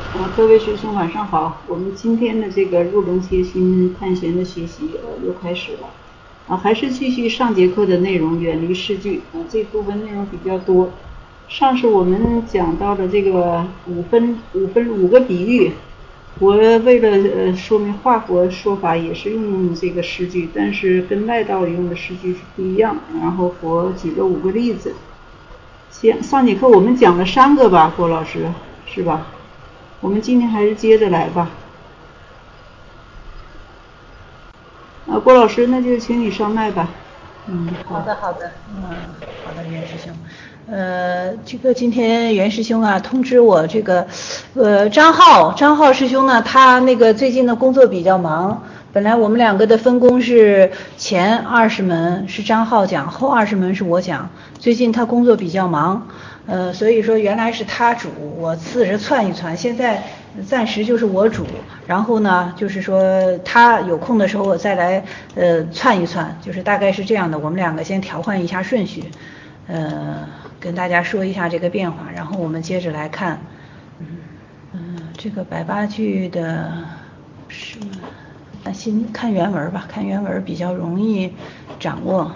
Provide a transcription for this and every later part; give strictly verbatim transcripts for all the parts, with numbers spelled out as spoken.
啊，各位学生晚上好，我们今天的这个入门贴心探弦的学习呃又开始了，啊，还是继续上节课的内容，远离诗句啊，这部分内容比较多。上次我们讲到了这个五分五分五个比喻，我为了呃说明华国说法也是用这个诗句，但是跟赖道用的诗句是不一样，然后佛举了五个例子。行，上节课我们讲了三个吧，郭老师是吧？我们今天还是接着来吧。啊，郭老师，那就请你上麦吧。 嗯，好的，好的，嗯，好的，袁师兄，呃，这个今天袁师兄啊通知我，这个，呃，张浩，张浩师兄呢，他那个最近的工作比较忙，本来我们两个的分工是前二十门是张浩讲，后二十门是我讲，最近他工作比较忙，呃，所以说原来是他主，我次着窜一窜，现在暂时就是我主，然后呢，就是说他有空的时候我再来呃窜一窜，就是大概是这样的，我们两个先调换一下顺序，呃，跟大家说一下这个变化，然后我们接着来看，嗯嗯、呃，这个百八句的是先看原文吧，看原文比较容易掌握。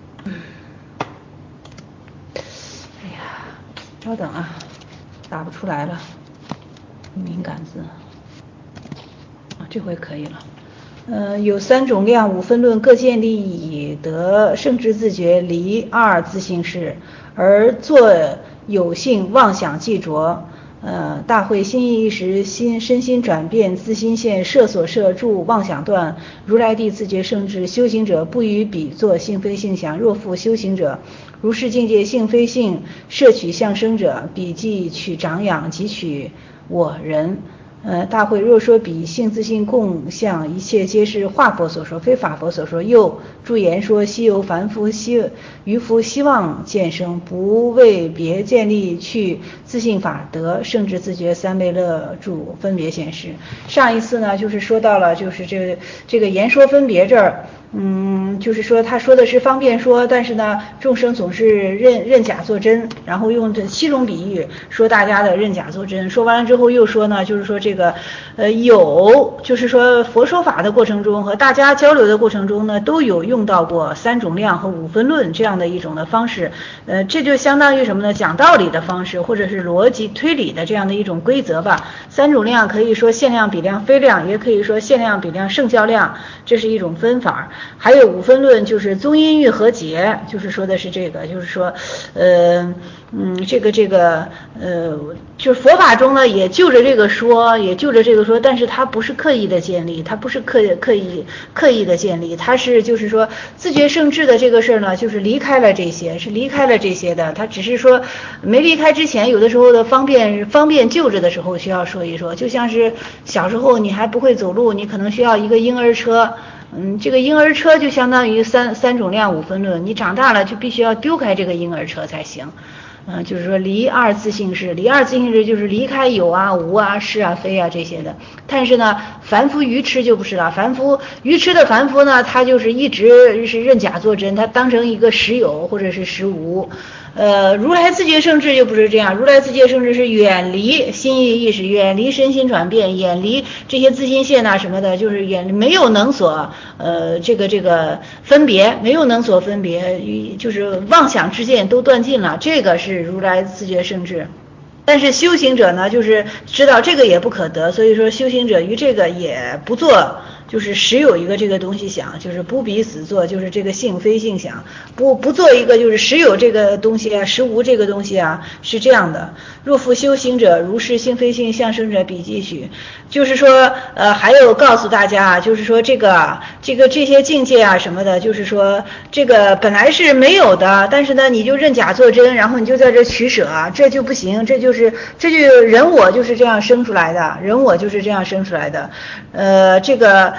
哎呀，稍等啊，打不出来了，敏感字。啊，这回可以了。呃，有三种量，五分论各建立以得圣之自觉，离二自性是，而作有性妄想既着。呃，大会心意一时，心身心转变，自心现，摄所摄住妄想断。如来地自觉圣智，修行者不与彼作性非性想。若复修行者，如是境界性非性，摄取相生者，彼即取长养，即取我人。呃，大会若说彼性自性共相，一切皆是化佛所说，非法佛所说。又著言说，希由凡夫希愚夫希望见生，不为别建立去自性法得圣智自觉三昧乐住分别显示。上一次呢，就是说到了，就是这个这个言说分别这儿。嗯，就是说他说的是方便说，但是呢，众生总是认认假作真，然后用这七种比喻说大家的认假作真。说完了之后又说呢，就是说这个呃有，就是说佛说法的过程中和大家交流的过程中呢，都有用到过三种量和五分论这样的一种的方式。呃，这就相当于什么呢？讲道理的方式，或者是逻辑推理的这样的一种规则吧。三种量可以说限量、比量、非量，也可以说限量、比量、胜较量，这是一种分法。还有五分论，就是宗因喻和解，就是说的是这个，就是说，呃，嗯，这个这个，呃，就是佛法中呢，也就着这个说，也就着这个说，但是它不是刻意的建立，它不是刻意刻意刻意的建立，它是就是说自觉圣智的这个事儿呢，就是离开了这些，是离开了这些的，它只是说没离开之前，有的时候的方便方便就着的时候需要说一说，就像是小时候你还不会走路，你可能需要一个婴儿车。嗯，这个婴儿车就相当于三三种量五分论，你长大了就必须要丢开这个婴儿车才行。嗯，就是说离二自性是，离二自性是就是离开有啊、无啊、是啊、非啊这些的。但是呢，凡夫愚痴就不是了，凡夫愚痴的凡夫呢，他就是一直是认假作真，他当成一个实有或者是实无。呃，如来自觉圣智就不是这样，如来自觉圣智是远离心意意识，远离身心转变，远离这些自心线啊什么的，就是远离没有能所呃这个这个分别，没有能所分别，就是妄想之见都断尽了，这个是如来自觉圣智。但是修行者呢，就是知道这个也不可得，所以说修行者于这个也不做，就是实有一个这个东西想，就是不彼死做，就是这个性非性想，不不做一个就是实有这个东西啊，实无这个东西啊，是这样的。若复修行者，如是性非性相生者，彼即许。就是说，呃，还有告诉大家，就是说这个这个这些境界啊什么的，就是说这个本来是没有的，但是呢，你就认假作真，然后你就在这取舍，这就不行，这就是这就人我就是这样生出来的，人我就是这样生出来的。呃，这个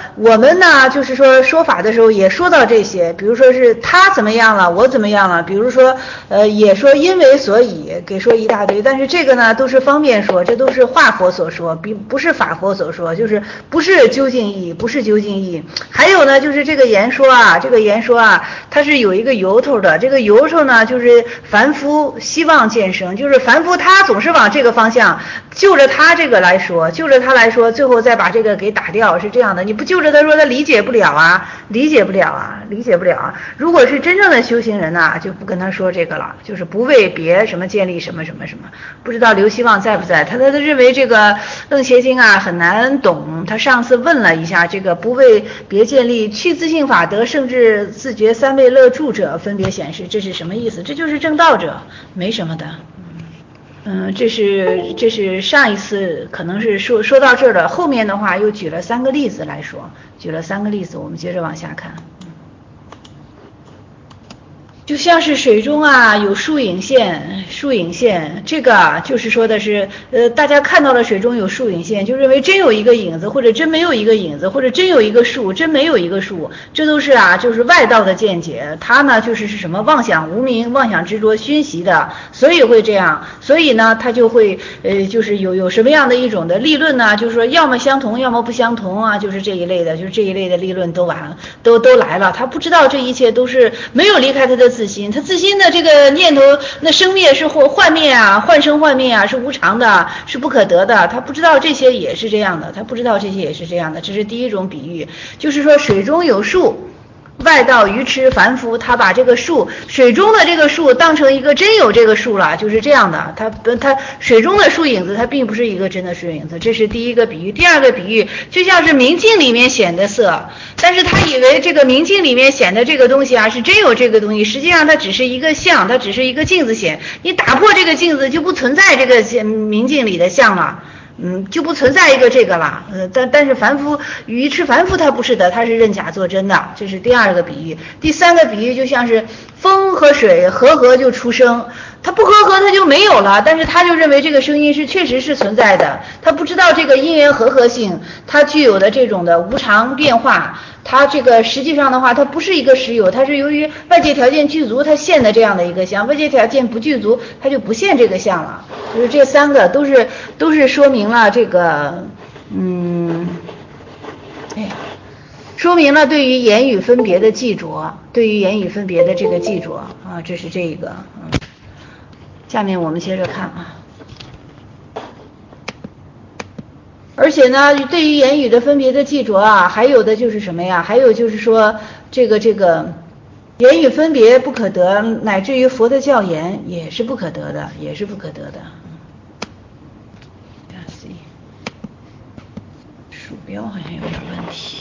我们呢就是说说法的时候也说到这些，比如说是他怎么样了，我怎么样了，比如说呃也说因为所以，给说一大堆，但是这个呢都是方便说，这都是话佛所说，并不是法佛所说，就是不是究竟义，不是究竟义。还有呢就是这个言说啊，这个言说啊，它是有一个由头的，这个由头呢就是凡夫希望见生，就是凡夫他总是往这个方向就着他这个来说，就着他来说，最后再把这个给打掉，是这样的。你不就着他说，他理解不了啊，理解不了啊，理解不了啊。如果是真正的修行人呐、啊，就不跟他说这个了，就是不为别什么建立什么什么什么。不知道刘希望在不在？他他他认为这个楞邪经啊很难懂。他上次问了一下，这个不为别建立去自性法得甚至自觉三昧乐住者，分别显示，这是什么意思？这就是正道者，没什么的。嗯，这是这是上一次可能是说说到这儿了，后面的话又举了三个例子来说，举了三个例子，我们接着往下看。就像是水中啊有树影现，树影现，这个啊就是说的是，呃，大家看到了水中有树影现，就认为真有一个影子，或者真没有一个影子，或者真有一个树，真没有一个树，这都是啊，就是外道的见解。他呢就是是什么妄想无明、妄想执着熏习的，所以会这样，所以呢他就会呃，就是有有什么样的一种的立论呢？就是说要么相同，要么不相同啊，就是这一类的，就是这一类的立论都完了，都都来了。他不知道这一切都是没有离开他的自心，他自心的这个念头，那生灭是或幻灭啊，幻生幻灭啊，是无常的，是不可得的。他不知道这些也是这样的，他不知道这些也是这样的。这是第一种比喻，就是说水中有树。外道愚痴凡夫，他把这个树，水中的这个树当成一个真有这个树了，就是这样的。他他水中的树影子，它并不是一个真的树影子，这是第一个比喻。第二个比喻，就像是明镜里面显的色，但是他以为这个明镜里面显的这个东西啊，是真有这个东西，实际上它只是一个相，它只是一个镜子显。你打破这个镜子，就不存在这个明镜里的相了。嗯，就不存在一个这个了，呃，但但是凡夫愚痴凡夫他不是的，他是认假作真的，这是第二个比喻。第三个比喻就像是风和水合合就出声，它不合合它就没有了，但是他就认为这个声音是确实是存在的，他不知道这个因缘合合性，它具有的这种的无常变化。它这个实际上的话，它不是一个实有，它是由于外界条件具足，它现的这样的一个相；外界条件不具足，它就不现这个相了。就是这三个都是都是说明了这个，嗯，哎呀，说明了对于言语分别的记着，对于言语分别的这个记着啊，这是这个。嗯，下面我们接着看啊。而且呢，对于言语的分别的记着啊，还有的就是什么呀？还有就是说，这个这个言语分别不可得，乃至于佛的教言也是不可得的，也是不可得的。鼠标好像有点问题。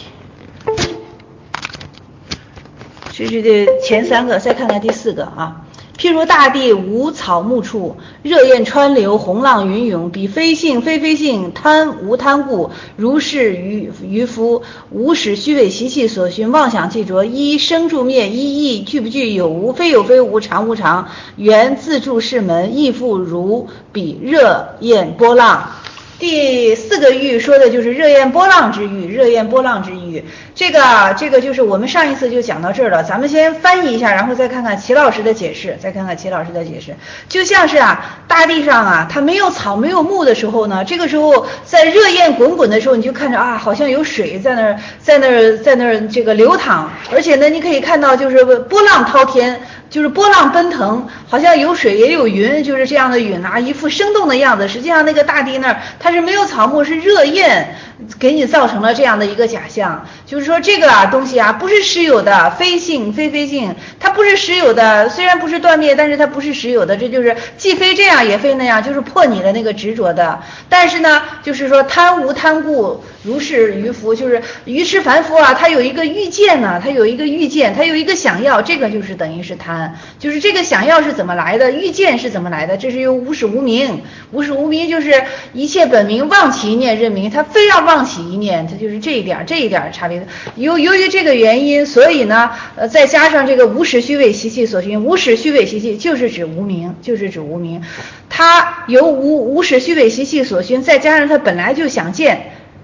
这是这前三个，再看看第四个啊。譬如大地无草木处，热焰川流，洪浪云涌，彼非性非非性，贪无贪故，如是渔渔夫，无使虚伪习气所熏，妄想记着，一生住灭，一意具不具，有无非有非无，常无常，缘自住是门，亦复如彼热焰波浪。第四个喻说的就是热焰波浪之喻，热焰波浪之喻。这个这个就是我们上一次就讲到这儿了，咱们先翻译一下，然后再看看齐老师的解释，再看看齐老师的解释。就像是啊，大地上啊，它没有草没有木的时候呢，这个时候在热焰滚滚的时候，你就看着啊，好像有水在那儿在那儿在那儿这个流淌，而且呢，你可以看到就是波浪滔天。就是波浪奔腾，好像有水也有云，就是这样的云啊，一副生动的样子。实际上那个大地那儿它是没有草木，是热焰给你造成了这样的一个假象。就是说这个啊东西啊不是实有的，非性非非性，它不是实有的，虽然不是断灭，但是它不是实有的，这就是既非这样也非那样，就是破你的那个执着的。但是呢，就是说贪无贪故，如是愚夫，就是愚痴凡夫啊，他有一个欲见呢，他有一个欲见，他有一个想要，这个就是等于是贪。就是这个想要是怎么来的，欲见是怎么来的，这是由无始无明，无始无明就是一切本明，妄起一念认明，他非要妄起一念，他就是这一点这一点差别。由由于这个原因，所以呢，呃，再加上这个无始虚伪习气所熏，无始虚伪习气就是指无明，就是指无明，他由无无始虚伪习气所熏，再加上他本来就想见。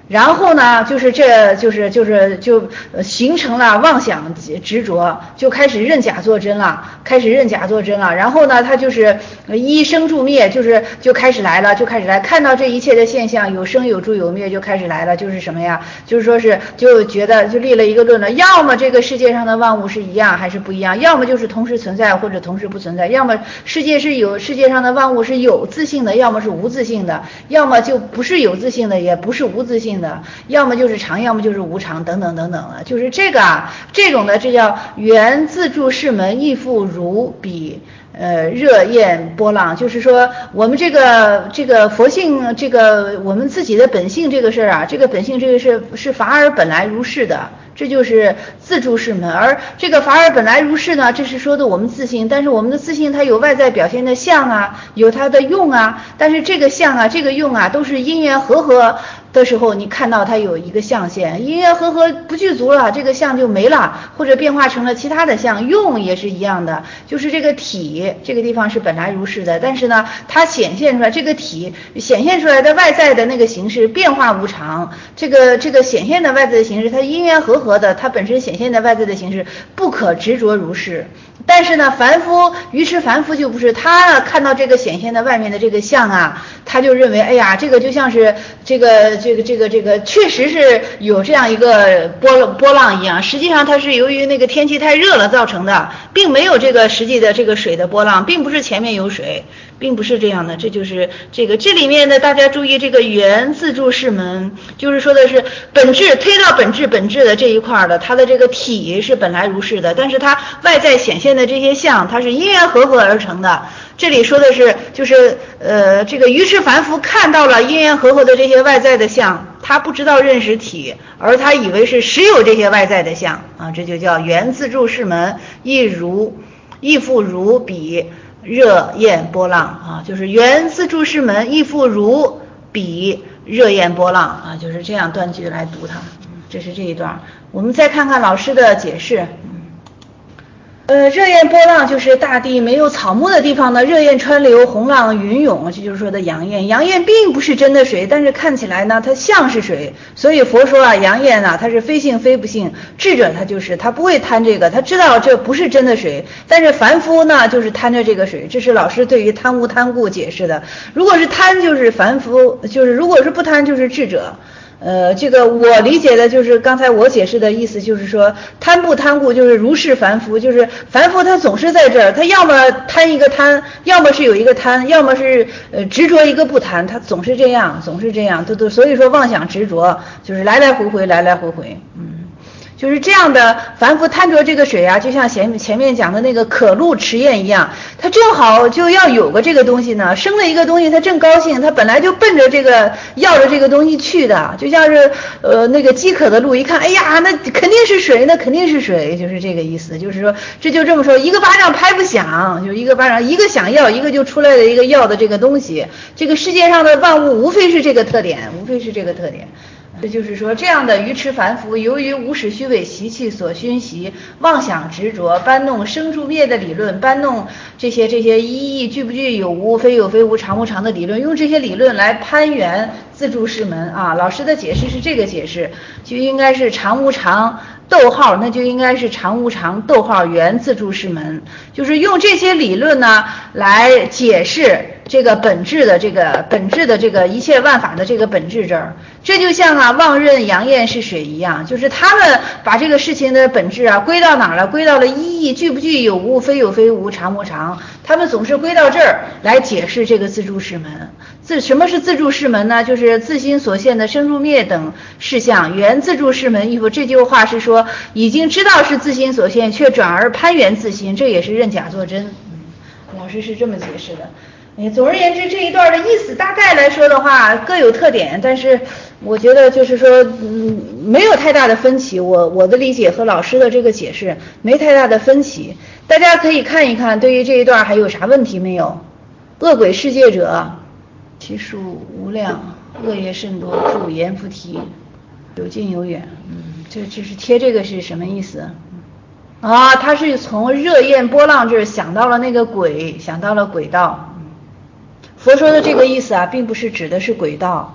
然后呢，就是这就是就是就形成了妄想执着，就开始认假作真了，开始认假作真了。然后呢，他就是一生住灭，就是就开始来了，就开始来看到这一切的现象，有生有住有灭，就开始来了。就是什么呀？就是说是就觉得就立了一个论了，要么这个世界上的万物是一样还是不一样，要么就是同时存在或者同时不存在，要么世界是有世界上的万物是有自性的，要么是无自性的，要么就不是有自性的，也不是无自性的，要么就是常，要么就是无常，等等等等的，就是这个啊，这种的这叫缘自住是门，亦复如彼呃热焰波浪，就是说我们这个这个佛性，这个我们自己的本性这个事儿啊，这个本性这个事是法尔本来如是的。这就是自住是门，而这个法尔本来如是呢，这是说的我们自性，但是我们的自性它有外在表现的相啊，有它的用啊，但是这个相啊，这个用啊，都是因缘和合的时候，你看到它有一个相现，因缘和合不具足了，这个相就没了，或者变化成了其他的相，用也是一样的，就是这个体这个地方是本来如是的，但是呢，它显现出来这个体显现出来的外在的那个形式变化无常，这个这个显现的外在的形式，它因缘和合的，它本身显现的外在的形式不可执着如是。但是呢，凡夫愚痴凡夫就不是，他看到这个显现的外面的这个相啊，他就认为，哎呀，这个就像是这个这个这个这个确实是有这样一个波波浪一样，实际上它是由于那个天气太热了造成的，并没有这个实际的这个水的波浪，并不是前面有水，并不是这样的。这就是这个这里面的大家注意，这个缘自住是门，就是说的是本质推到本质本质的这一块的，它的这个体是本来如是的，但是它外在显现的这些相，它是因缘和合而成的。这里说的是就是呃这个愚痴凡夫看到了因缘和合的这些外在的相，他不知道认识体，而他以为是实有这些外在的相啊，这就叫缘自住是门，亦如亦复如彼热焰波浪啊，就是缘自住是门，亦复如彼热焰波浪啊，就是这样断句来读它。这是这一段，我们再看看老师的解释。呃，热焰波浪就是大地没有草木的地方呢，热焰川流，洪浪云涌，这就是说的阳焰。阳焰并不是真的水，但是看起来呢，它像是水。所以佛说啊，阳焰呢，它是非性非不性，智者他就是他不会贪这个，他知道这不是真的水。但是凡夫呢，就是贪着这个水，这是老师对于贪污贪故解释的。如果是贪，就是凡夫，就是如果是不贪，就是智者。呃，这个我理解的就是刚才我解释的意思，就是说贪不贪故就是如是凡夫，就是凡夫他总是在这儿，他要么贪一个贪，要么是有一个贪，要么是呃执着一个不贪，他总是这样，总是这样，都都所以说妄想执着就是来来回回，来来回回，嗯。就是这样的，凡夫贪着这个水啊，就像前前面讲的那个可露池焰一样，他正好就要有个这个东西呢，生了一个东西，他正高兴，他本来就奔着这个要着这个东西去的，就像是呃那个饥渴的鹿，一看，哎呀，那肯定是水，那肯定是水，就是这个意思，就是说这就这么说，一个巴掌拍不响，就一个巴掌，一个想要，一个就出来了一个要的这个东西，这个世界上的万物无非是这个特点，无非是这个特点。这就是说，这样的愚痴凡夫，由于无始虚伪习气所熏习，妄想执着，搬弄生住灭的理论，搬弄这些这些一义具不具有无非有非无常无常的理论，用这些理论来攀缘自住是门啊。老师的解释是这个解释，就应该是常无常逗号，那就应该是常无常逗号缘自住是门，就是用这些理论呢来解释这个本质的这个本质的这个一切万法的这个本质这儿，这就像啊妄认阳焰是水一样，就是他们把这个事情的本质啊归到哪儿了？归到了一义具不具有无非有非无常无常，他们总是归到这儿来解释这个自住是门。自什么是自住是门呢？就是自心所现的生住灭等事项，缘自住是门。意思这句话是说，已经知道是自心所现，却转而攀缘自心，这也是认假作真。嗯，老师是这么解释的。总而言之，这一段的意思大概来说的话各有特点，但是我觉得就是说嗯，没有太大的分歧，我我的理解和老师的这个解释没太大的分歧，大家可以看一看对于这一段还有啥问题没有。恶鬼世界者其数无量，恶业甚多，助阎浮提，有近有远。嗯，这这是贴这个是什么意思啊？他是从热焰波浪这儿想到了那个鬼，想到了轨道。佛说的这个意思啊，并不是指的是轨道，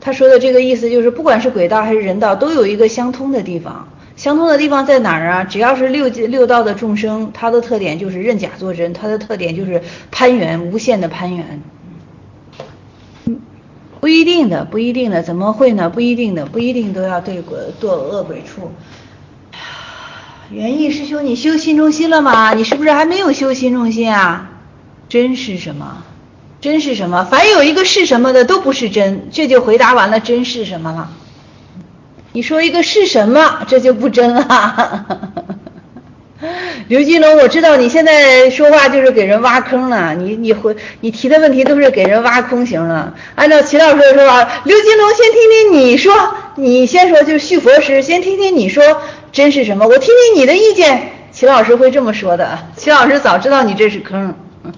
他说的这个意思就是，不管是鬼道还是人道，都有一个相通的地方。相通的地方在哪儿啊？只要是六六道的众生，它的特点就是认假作真，它的特点就是攀缘，无限的攀缘。不一定的，不一定的，怎么会呢？不一定的，不一定都要对鬼堕恶鬼处。元义师兄，你修心中心了吗？你是不是还没有修心中心啊？真是什么？真是什么？凡有一个是什么的都不是真，这就回答完了真是什么了。你说一个是什么，这就不真了。刘金龙，我知道你现在说话就是给人挖坑了，你你回你提的问题都是给人挖空型了。按照齐老师的说法，刘金龙先听听你说，你先说，就是续佛师，先听听你说真是什么，我听听你的意见。齐老师会这么说的，齐老师早知道你这是坑。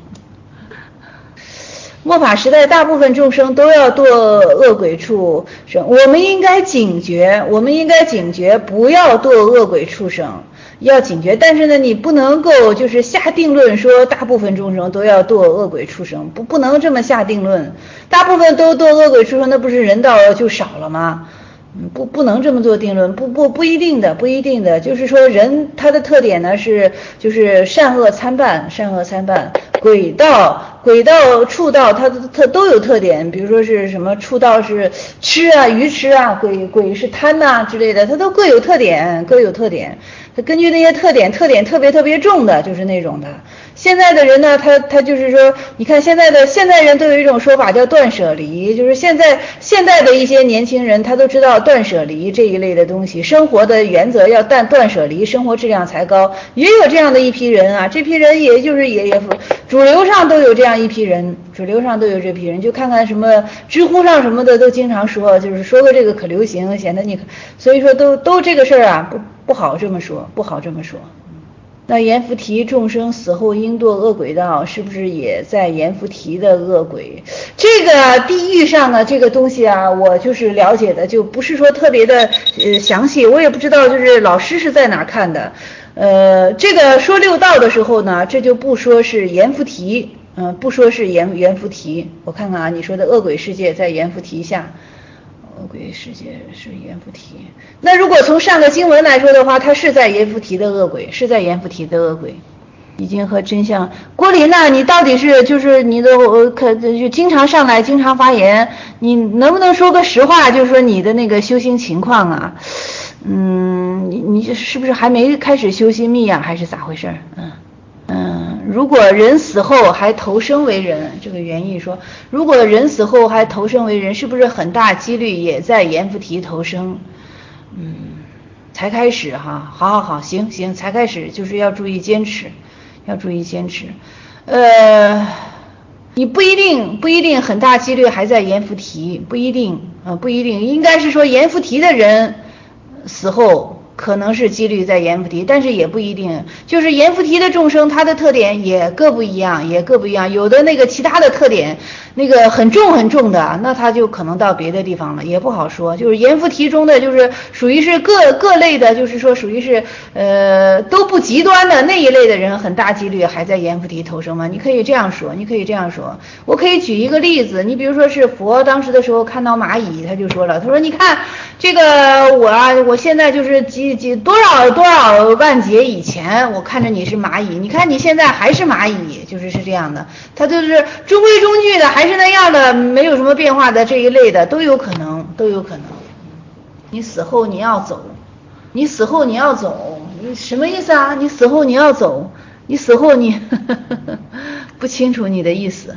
末法时代，大部分众生都要堕恶鬼畜生，我们应该警觉，我们应该警觉，不要堕恶鬼畜生，要警觉。但是呢，你不能够就是下定论说大部分众生都要堕恶鬼畜生，不不能这么下定论。大部分都堕恶鬼畜生，那不是人道就少了吗？不不能这么做定论，不不不一定的，不一定的，就是说人他的特点呢是就是善恶参半，善恶参半，鬼道、鬼道、畜道，它它都有特点，比如说是什么畜道是吃啊，愚痴啊，鬼鬼是贪呐、啊、之类的，它都各有特点，各有特点。它根据那些特点，特点特别特别重的，就是那种的。现在的人呢，他他就是说，你看现在的现代人都有一种说法叫断舍离，就是现在现在的一些年轻人，他都知道断舍离这一类的东西，生活的原则要断断舍离，生活质量才高。也有这样的一批人啊，这批人也就是也也主流上都有这样一批人，主流上都有这批人，就看看什么知乎上什么的都经常说，就是说个这个可流行，显得你，所以说都都这个事儿啊，不不好这么说，不好这么说。那阎浮提众生死后应堕恶鬼道，是不是也在阎浮提的恶鬼？这个地狱上的这个东西啊，我就是了解的，就不是说特别的呃详细，我也不知道就是老师是在哪看的。呃，这个说六道的时候呢，这就不说是阎浮提，嗯、呃，不说是阎阎浮提。我看看啊，你说的恶鬼世界在阎浮提下。恶鬼世界是阎浮提，那如果从上个经文来说的话，它是在阎浮提的恶鬼，是在阎浮提的恶鬼，已经和真相。郭林呐，你到底是就是你的可就经常上来，经常发言，你能不能说个实话？就是说你的那个修行情况啊，嗯，你你是不是还没开始修心密啊，还是咋回事？嗯。嗯，如果人死后还投生为人，这个原意说，如果人死后还投生为人，是不是很大几率也在阎浮提投生？嗯，才开始哈，好好好，行行，才开始，就是要注意坚持，要注意坚持。呃，你不一定不一定很大几率还在阎浮提，不一定啊、呃，不一定，应该是说阎浮提的人死后。可能是几率在阎浮提，但是也不一定。就是阎浮提的众生，它的特点也各不一样，也各不一样。有的那个其他的特点，那个很重很重的，那他就可能到别的地方了，也不好说。就是阎浮提中的，就是属于是各各类的，就是说属于是呃都不极端的那一类的人，很大几率还在阎浮提投生吗？你可以这样说，你可以这样说。我可以举一个例子，你比如说是佛当时的时候看到蚂蚁，他就说了，他说你看这个我啊，我现在就是几。几多少多少万劫以前，我看着你是蚂蚁，你看你现在还是蚂蚁，就是是这样的，它就是中规中矩的，还是那样的，没有什么变化的这一类的都有可能，都有可能。你死后你要走，你死后你要走，你什么意思啊？你死后你要走，你死后你呵呵呵不清楚你的意思。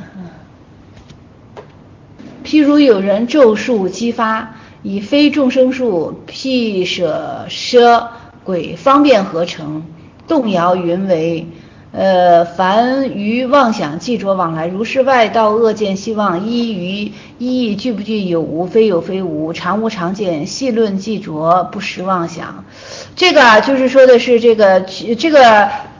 譬如有人咒术激发。以非众生术辟舍奢鬼方便合成，动摇云为。呃，凡于妄想记着往来，如是外道恶见希望，依于依具不具有无，非有非无，常无常见，细论记着，不实妄想。这个啊，就是说的是这个这个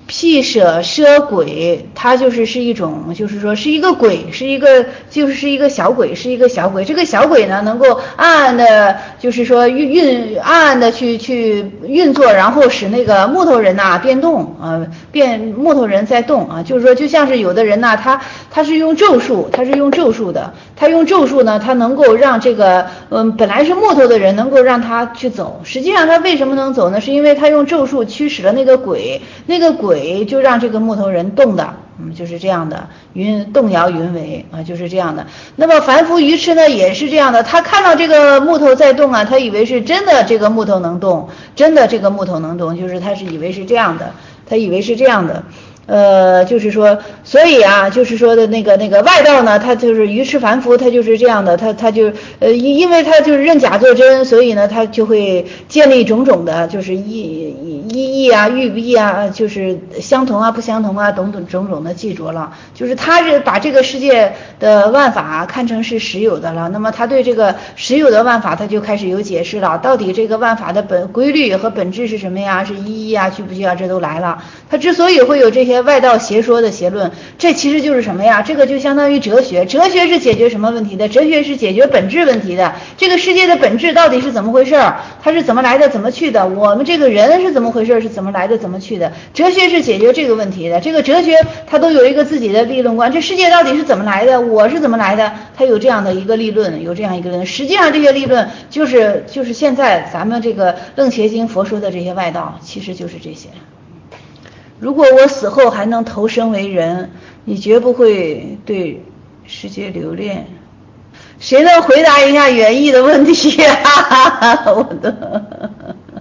辟舍奢鬼，它就是是一种，就是说是一个鬼，是一个就是一个小鬼，是一个小鬼。这个小鬼呢，能够暗暗的，就是说运运暗暗的去去运作，然后使那个木头人呐、啊、变动啊、呃，变木头人在动啊，就是说就像是有的人呐、啊，他他是用咒术，他是用咒术的，他用咒术呢，他能够让这个嗯本来是木头的人能够让他去走。实际上他为什么能走呢？是因为他用咒术驱使了那个鬼，那个鬼。就让这个木头人动的，嗯，就是这样的，云动摇云为啊，就是这样的。那么凡夫愚痴呢，也是这样的，他看到这个木头在动啊，他以为是真的这个木头能动，真的这个木头能动，就是他是以为是这样的，他以为是这样的。呃，就是说，所以啊，就是说的那个那个外道呢，他就是愚痴凡夫，他就是这样的，他他就呃，因为他就是认假作真，所以呢，他就会建立种种的，就是意意义啊、欲不义啊，就是相同啊、不相同啊，等等种种的记着了。就是他是把这个世界的万法看成是实有的了，那么他对这个实有的万法，他就开始有解释了。到底这个万法的本规律和本质是什么呀？是意义啊、具不具啊，这都来了。他之所以会有这些外道邪说的邪论，这其实就是什么呀？这个就相当于哲学，哲学是解决什么问题的？哲学是解决本质问题的。这个世界的本质到底是怎么回事？它是怎么来的？怎么去的？我们这个人是怎么回事？是怎么来的？怎么去的？哲学是解决这个问题的。这个哲学它都有一个自己的立论观，这世界到底是怎么来的？我是怎么来的？它有这样的一个立论，有这样一个论。实际上这些立论就是就是现在咱们这个楞伽经佛说的这些外道，其实就是这些。如果我死后还能投生为人，你绝不会对世界留恋。谁能回答一下园艺的问题呀、啊？我的，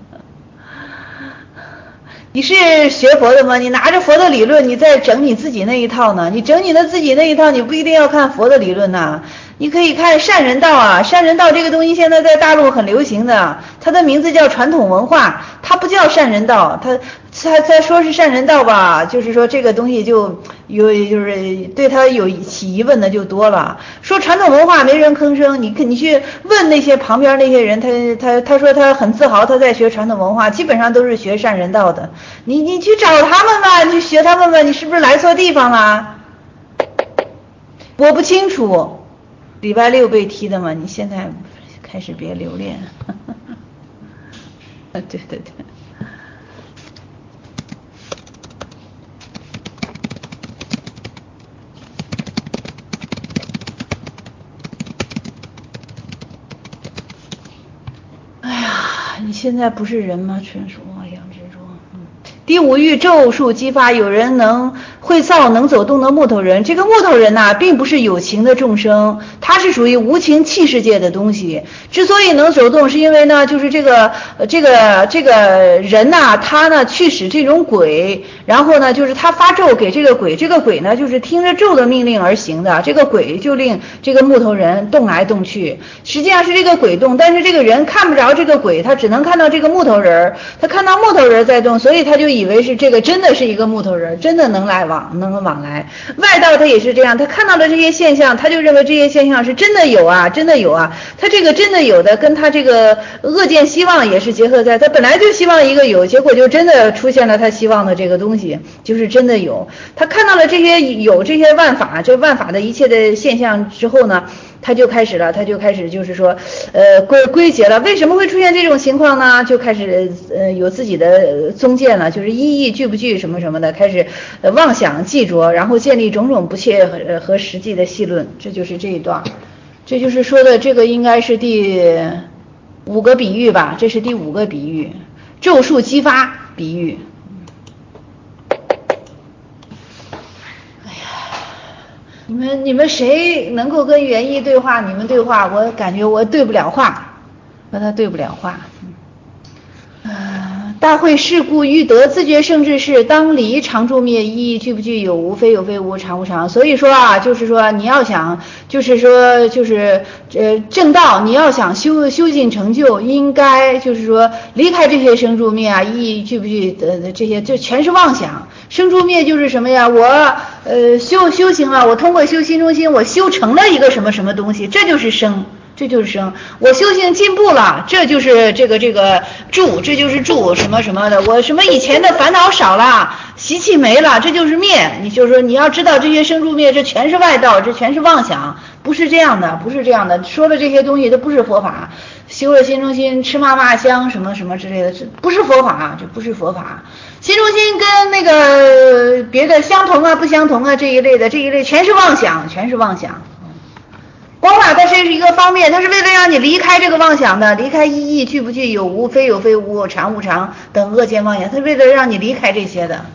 你是学佛的吗？你拿着佛的理论，你在整你自己那一套呢？你整你的自己那一套，你不一定要看佛的理论呐。你可以看善人道啊，善人道这个东西现在在大陆很流行的，它的名字叫传统文化，它不叫善人道，它他他说是善人道吧，就是说这个东西就有就是对他有起疑问的就多了。说传统文化没人吭声，你你去问那些旁边那些人，他他他说他很自豪他在学传统文化，基本上都是学善人道的。你你去找他们吧，你去学他们吧，你是不是来错地方了？我不清楚。礼拜六被踢的嘛，你现在开始别留恋。对对对。哎呀，你现在不是人吗？纯属杨执着。嗯。第五欲咒术激发，有人能会造能走动的木头人。这个木头人呐、啊，并不是有情的众生，它是属于无情气世界的东西。之所以能走动，是因为呢，就是这个这个这个人呐、啊，他呢去使这种鬼，然后呢，就是他发咒给这个鬼，这个鬼呢就是听着咒的命令而行的，这个鬼就令这个木头人动来动去。实际上是这个鬼动，但是这个人看不着这个鬼，他只能看到这个木头人，他看到木头人在动，所以他就以为是这个真的是一个木头人，真的能来往能往来。外道他也是这样，他看到了这些现象，他就认为这些现象是真的有啊，真的有啊。他这个真的有的跟他这个恶见希望也是结合在，他本来就希望一个有，结果就真的出现了他希望的这个东西，就是真的有。他看到了这些有这些万法，这万法的一切的现象之后呢，他就开始了，他就开始就是说，呃，归归结了。为什么会出现这种情况呢？就开始呃有自己的宗见了，就是意义具不具什么什么的，开始呃妄想记着，然后建立种种不切和和实际的细论。这就是这一段，这就是说的这个应该是第五个比喻吧？这是第五个比喻，咒术激发比喻。你们你们谁能够跟元一对话？你们对话，我感觉我对不了话，和他对不了话。呃，大会事故欲得自觉圣智是当离常住灭，意义具不具有无非有非无常无常。所以说啊，就是说你要想，就是说就是呃正道，你要想修修进成就，应该就是说离开这些生住灭啊，意义具不具的这些，这全是妄想。生住灭就是什么呀？我呃修修行了，我通过修心中心，我修成了一个什么什么东西，这就是生这就是生。我修行进步了，这就是这个这个住，这就是住什么什么的。我什么以前的烦恼少了，习气没了，这就是灭。你就是说你要知道这些生住灭，这全是外道，这全是妄想，不是这样的，不是这样的。说的这些东西都不是佛法，修了心中心，吃嘛嘛香什么什么之类的，这不是佛法，这不是佛法。心中心跟那个别的相同啊不相同啊这一类的，这一类全是妄想，全是妄想。光法它是一个方面，它是为了让你离开这个妄想的，离开意义具不具有无非有非无常无常等恶见妄想，它是为了让你离开这些的。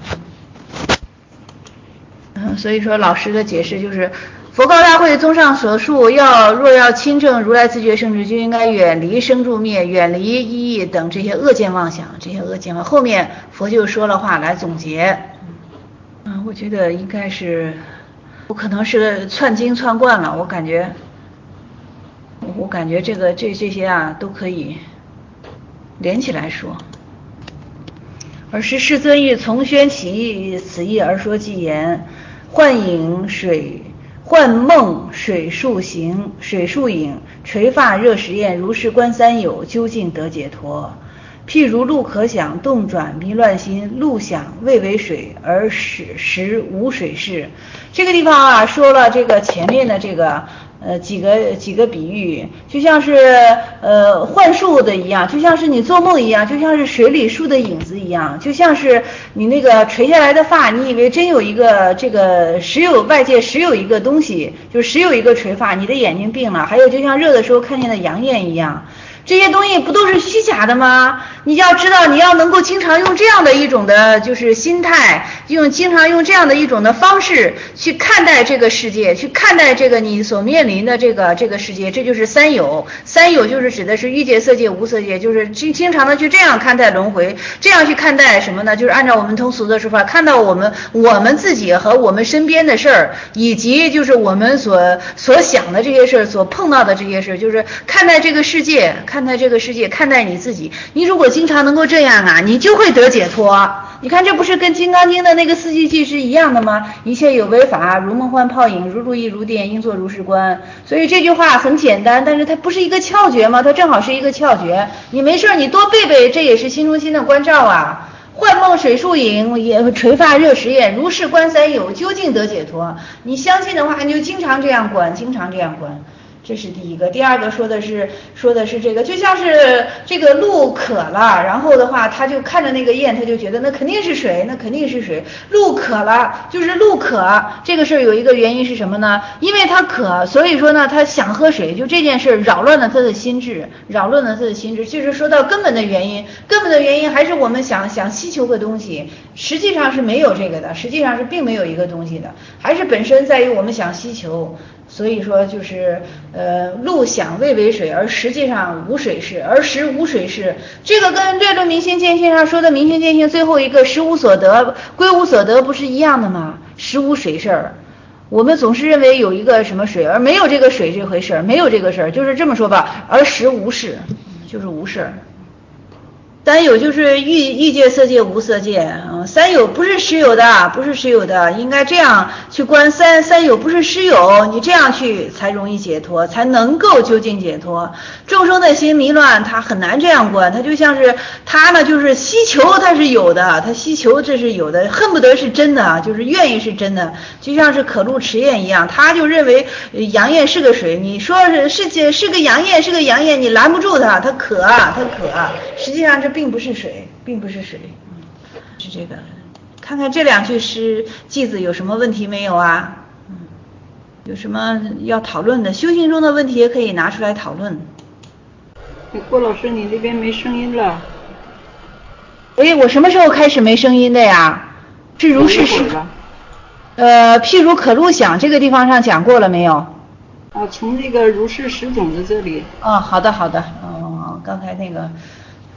嗯，所以说老师的解释就是佛告大会综上所述，要若要亲证如来自觉圣智，就应该远离生住灭，远离意义等这些恶见妄想，这些恶见妄想后面佛就说了话来总结。嗯，我觉得应该是我可能是串经串惯了，我感觉我感觉这个这这些啊都可以连起来说。尔时世尊欲从宣其此意而说偈言：幻影水幻梦水数行，水数影垂发热实验，如是观三有，究竟得解脱。譬如路可想，动转迷乱心，路想未为水，而实实无水事。这个地方啊说了这个前面的这个呃几个几个比喻，就像是呃幻术的一样，就像是你做梦一样，就像是水里树的影子一样，就像是你那个垂下来的发，你以为真有一个这个实有外界实有一个东西，就是实有一个垂发，你的眼睛病了。还有就像热的时候看见的阳焰一样，这些东西不都是虚假的吗？你要知道，你要能够经常用这样的一种的就是心态，用经常用这样的一种的方式去看待这个世界，去看待这个你所面临的这个这个世界，这就是三有。三有就是指的是欲界、色界、无色界，就是经经常的去这样看待轮回，这样去看待什么呢？就是按照我们通俗的说法，看到我们我们自己和我们身边的事儿，以及就是我们所所想的这些事儿，所碰到的这些事儿，就是看待这个世界，看待这个世界，看待你自己。你如果经常能够这样啊，你就会得解脱。你看这不是跟《金刚经》的那个四句偈是一样的吗？一切有为法，如梦幻泡影，如露亦如电，应作如是观。所以这句话很简单，但是它不是一个窍诀吗？它正好是一个窍诀。你没事你多背背，这也是心中心的关照啊。幻梦水数影，也垂发热实验，如是观三有，究竟得解脱。你相信的话，你就经常这样观，经常这样观。这是第一个。第二个说的是说的是这个，就像是这个鹿渴了，然后的话他就看着那个焰，他就觉得那肯定是水，那肯定是水。鹿渴了，就是鹿渴这个事儿有一个原因是什么呢？因为他渴，所以说呢他想喝水，就这件事扰乱了他的心智，扰乱了他的心智。就是说到根本的原因，根本的原因还是我们想想希求个东西，实际上是没有这个的，实际上是并没有一个东西的，还是本身在于我们想希求。所以说就是呃路想未为水，而实际上无水事，而实无水事。这个跟略论明心见性上说的明心见性最后一个实无所得归无所得不是一样的吗？实无水事儿。我们总是认为有一个什么水，而没有这个水这回事儿，没有这个事儿，就是这么说吧，而实无事，就是无事儿。三有就是欲欲界、色界、无色界，嗯，三有不是实有的，不是实有的，应该这样去观三三有不是实有，你这样去才容易解脱，才能够究竟解脱。众生的心迷乱，他很难这样观，他就像是他呢，就是希求他是有的，他希求这是有的，恨不得是真的，就是愿意是真的，就像是可露池焰一样，他就认为阳焰是个水，你说是是是个阳焰，是个阳焰，你拦不住他，他渴啊，他渴啊，实际上这并不是水，并不是水，嗯，是这个。看看这两句诗句子有什么问题没有啊？嗯，有什么要讨论的？修行中的问题也可以拿出来讨论。 郭老师，你那边没声音了。 哎，我什么时候开始没声音的呀？是如是是。呃，譬如可入想这个地方上讲过了没有？ 啊，从那个如是十种的这里。 哦，好的好的，哦，刚才那个。嗯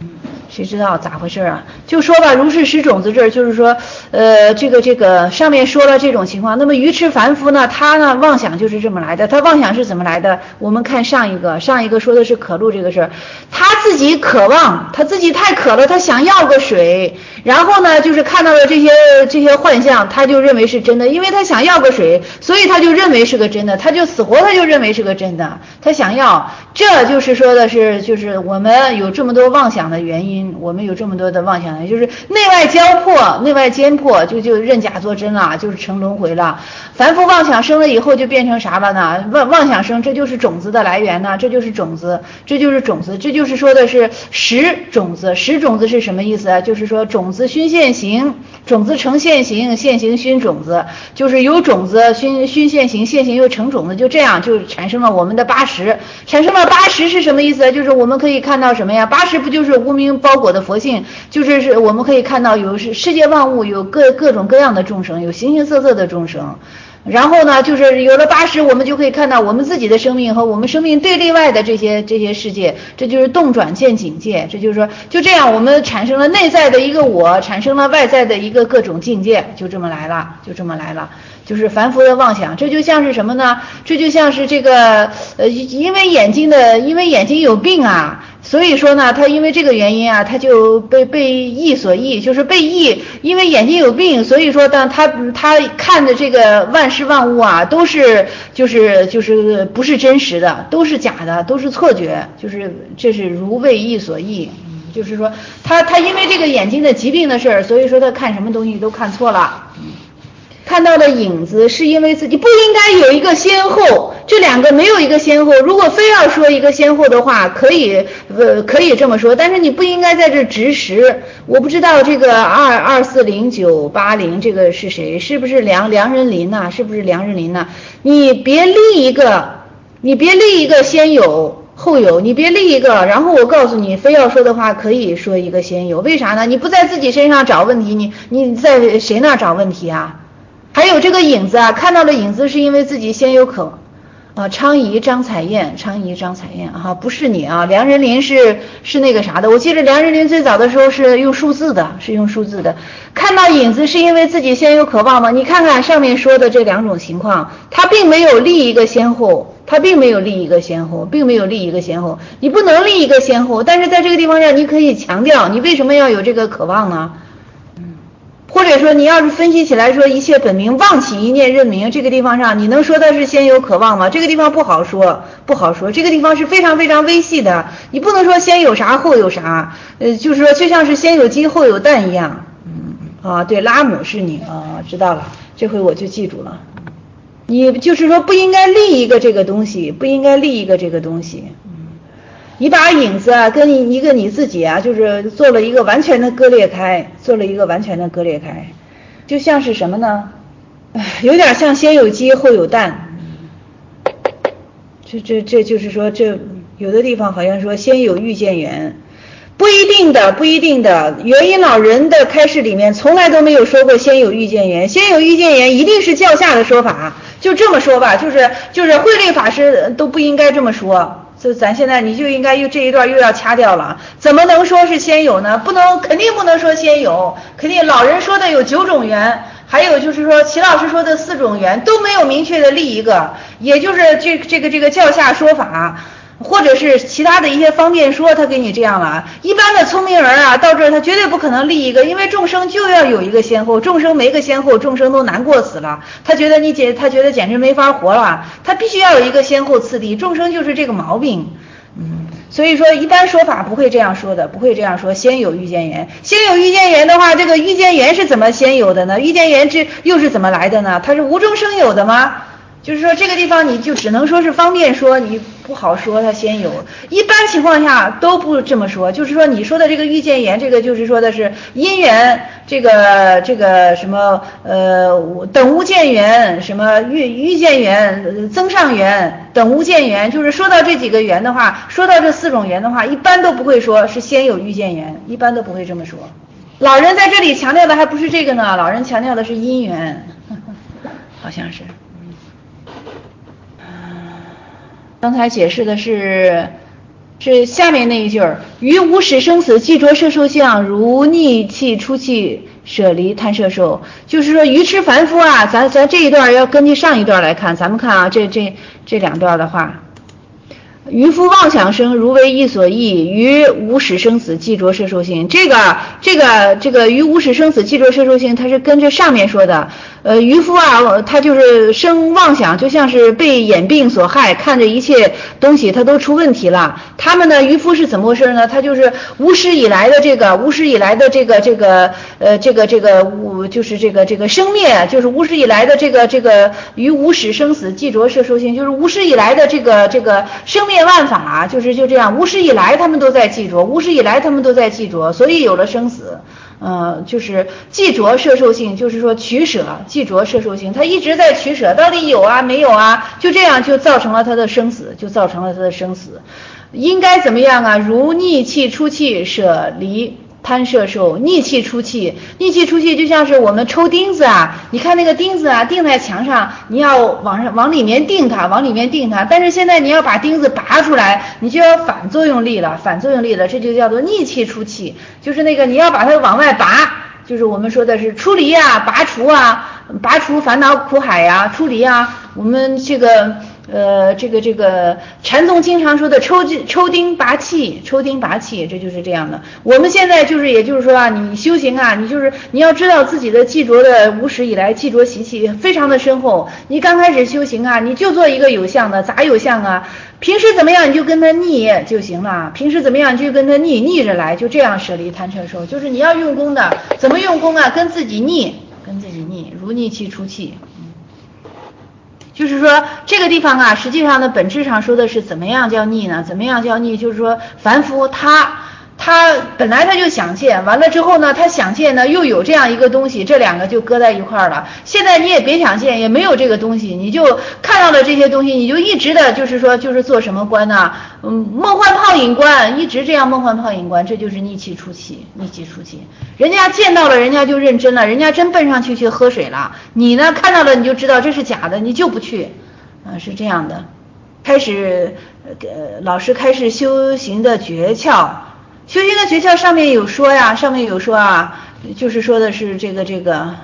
谁知道咋回事啊？就说吧，如是十种子这儿就是说，呃，这个这个上面说了这种情况。那么愚痴凡夫呢，他呢妄想就是这么来的。他妄想是怎么来的？我们看上一个，上一个说的是渴露这个事儿，他自己渴望，他自己太渴了，他想要个水，然后呢就是看到了这些这些幻象，他就认为是真的，因为他想要个水，所以他就认为是个真的，他就死活他就认为是个真的，他想要，这就是说的是就是我们有这么多妄想的原因。我们有这么多的妄想，就是内外交迫，内外兼迫，就就认假作真了，就是成轮回了。凡夫妄想生了以后就变成啥了呢？妄妄想生，这就是种子的来源呢，这就是种子，这就是种子，这就是说的是实种子。实种子是什么意思啊？就是说种子熏现行，种子成现行，现行熏种子，就是有种子熏熏现行，现行又成种子，就这样就产生了我们的八识。产生了八识是什么意思？就是我们可以看到什么呀？八识不就是无名包裹的佛性，就是是我们可以看到有世世界万物有各各种各样的众生，有形形色色的众生。然后呢，就是有了八识，我们就可以看到我们自己的生命和我们生命对立外的这些这些世界，这就是动转见境界。这就是说，就这样我们产生了内在的一个我，产生了外在的一个各种境界，就这么来了，就这么来了。就是凡夫的妄想，这就像是什么呢？这就像是这个呃，因为眼睛的，因为眼睛有病啊。所以说呢，他因为这个原因啊，他就被被意所役，就是被役，因为眼睛有病，所以说当他他看的这个万事万物啊，都是就是就是不是真实的，都是假的，都是错觉，就是这是如为意所役，嗯，就是说他他因为这个眼睛的疾病的事儿，所以说他看什么东西都看错了。看到的影子是因为自己不应该有一个先后，这两个没有一个先后。如果非要说一个先后的话，可以呃可以这么说，但是你不应该在这直识。我不知道这个二二四零九八零这个是谁？是不是梁梁仁林呐、啊？是不是梁仁林呐、啊？你别立一个，你别立一个先有后有，你别立一个，然后我告诉你，非要说的话可以说一个先有，为啥呢？你不在自己身上找问题，你你在谁那找问题啊？还有这个影子啊，看到了影子是因为自己先有渴啊。昌仪张彩燕，昌仪张彩燕啊，不是你啊，梁仁林是是那个啥的。我记得梁仁林最早的时候是用数字的，是用数字的。看到影子是因为自己先有渴望吗？你看看上面说的这两种情况，他并没有立一个先后，他并没有立一个先后，并没有立一个先后。你不能立一个先后，但是在这个地方上，你可以强调你为什么要有这个渴望呢？或者说你要是分析起来说一切本名妄起一念认明，这个地方上你能说它是先有渴望吗？这个地方不好说，不好说，这个地方是非常非常微细的，你不能说先有啥后有啥，呃，就是说就像是先有鸡后有蛋一样。嗯啊，对，拉姆是你啊，知道了，这回我就记住了。你就是说不应该立一个这个东西，不应该立一个这个东西。你把影子啊跟一个你自己啊，就是做了一个完全的割裂开，做了一个完全的割裂开，就像是什么呢？有点像先有鸡后有蛋。这这这就是说，这有的地方好像说先有遇见缘，不一定的，不一定的。元音老人的开示里面从来都没有说过先有遇见缘，先有遇见缘一定是教下的说法，就这么说吧，就是就是慧律法师都不应该这么说。就咱现在你就应该又这一段又要掐掉了，怎么能说是先有呢？不能，肯定不能说先有，肯定老人说的有九种缘，还有就是说齐老师说的四种缘都没有明确的立一个，也就是这这个这个教下说法。或者是其他的一些方便说，他给你这样了。一般的聪明人啊，到这儿他绝对不可能立一个，因为众生就要有一个先后，众生没个先后，众生都难过死了。他觉得你简，他觉得简直没法活了，他必须要有一个先后次第，众生就是这个毛病。嗯，所以说一般说法不会这样说的，不会这样说。先有遇见缘，先有遇见缘的话，这个遇见缘是怎么先有的呢？遇见缘这又是怎么来的呢？它是无中生有的吗？就是说这个地方你就只能说是方便说，你不好说它先有，一般情况下都不这么说。就是说你说的这个遇见缘，这个就是说的是因缘，这个这个什么呃等无见缘，什么遇遇见缘、增上缘、等无见缘，就是说到这几个缘的话，说到这四种缘的话，一般都不会说是先有遇见缘，一般都不会这么说。老人在这里强调的还不是这个呢，老人强调的是因缘，好像是。刚才解释的是是下面那一句儿，于无始生死既着摄受相，如逆气出气舍离贪摄受。就是说愚痴凡夫啊，咱咱这一段要根据上一段来看，咱们看啊，这这这两段的话，愚夫妄想生，如为意所役，于无始生死既着摄受性。这个这个这个于无始生死既着摄受性，它是跟着上面说的。呃，渔夫啊，他就是生妄想，就像是被眼病所害，看着一切东西他都出问题了。他们呢，渔夫是怎么回事呢？他就是无始以来的这个无始以来的这个这个呃这个这个无就是这个这个生灭，就是无始以来的这个这个于无始生死既着摄受性，就是无始以来的这个这个生灭万法，就是就这样，无始以来他们都在记着，无始以来他们都在记着，所以有了生死。呃，就是既着摄受性，就是说取舍，既着摄受性，他一直在取舍，到底有啊没有啊，就这样就造成了他的生死，就造成了他的生死。应该怎么样啊？如逆气出气舍离贪摄受，逆气出气，逆气出气就像是我们抽钉子啊，你看那个钉子啊，钉在墙上，你要往上往里面钉它，往里面钉它，但是现在你要把钉子拔出来，你就要反作用力了，反作用力了，这就叫做逆气出气，就是那个你要把它往外拔，就是我们说的是出离啊，拔除啊，拔除烦恼苦海呀、啊，出离啊，我们这个。呃，这个这个禅宗经常说的抽抽钉拔气，抽钉拔气，这就是这样的。我们现在就是，也就是说啊，你修行啊，你就是你要知道自己的记着的无始以来记着习气非常的深厚。你刚开始修行啊，你就做一个有相的，咋有相啊？平时怎么样你就跟他逆就行了，平时怎么样你就跟他逆逆着来，就这样舍离贪摄受。就是你要用功的，怎么用功啊？跟自己逆，跟自己逆，如逆气出气。就是说这个地方啊，实际上呢，本质上说的是怎么样叫逆呢？怎么样叫逆？就是说凡夫他他本来他就想见，完了之后呢，他想见呢又有这样一个东西，这两个就搁在一块儿了。现在你也别想见，也没有这个东西，你就看到了这些东西，你就一直的就是说就是做什么观呢？嗯，梦幻泡影观，一直这样梦幻泡影观，这就是逆气出气，逆气出气。人家见到了，人家就认真了，人家真奔上去去喝水了。你呢，看到了你就知道这是假的，你就不去，啊，是这样的。开始，呃，老师开始修行的诀窍，修行的诀窍上面有说呀，上面有说啊，就是说的是这个这个。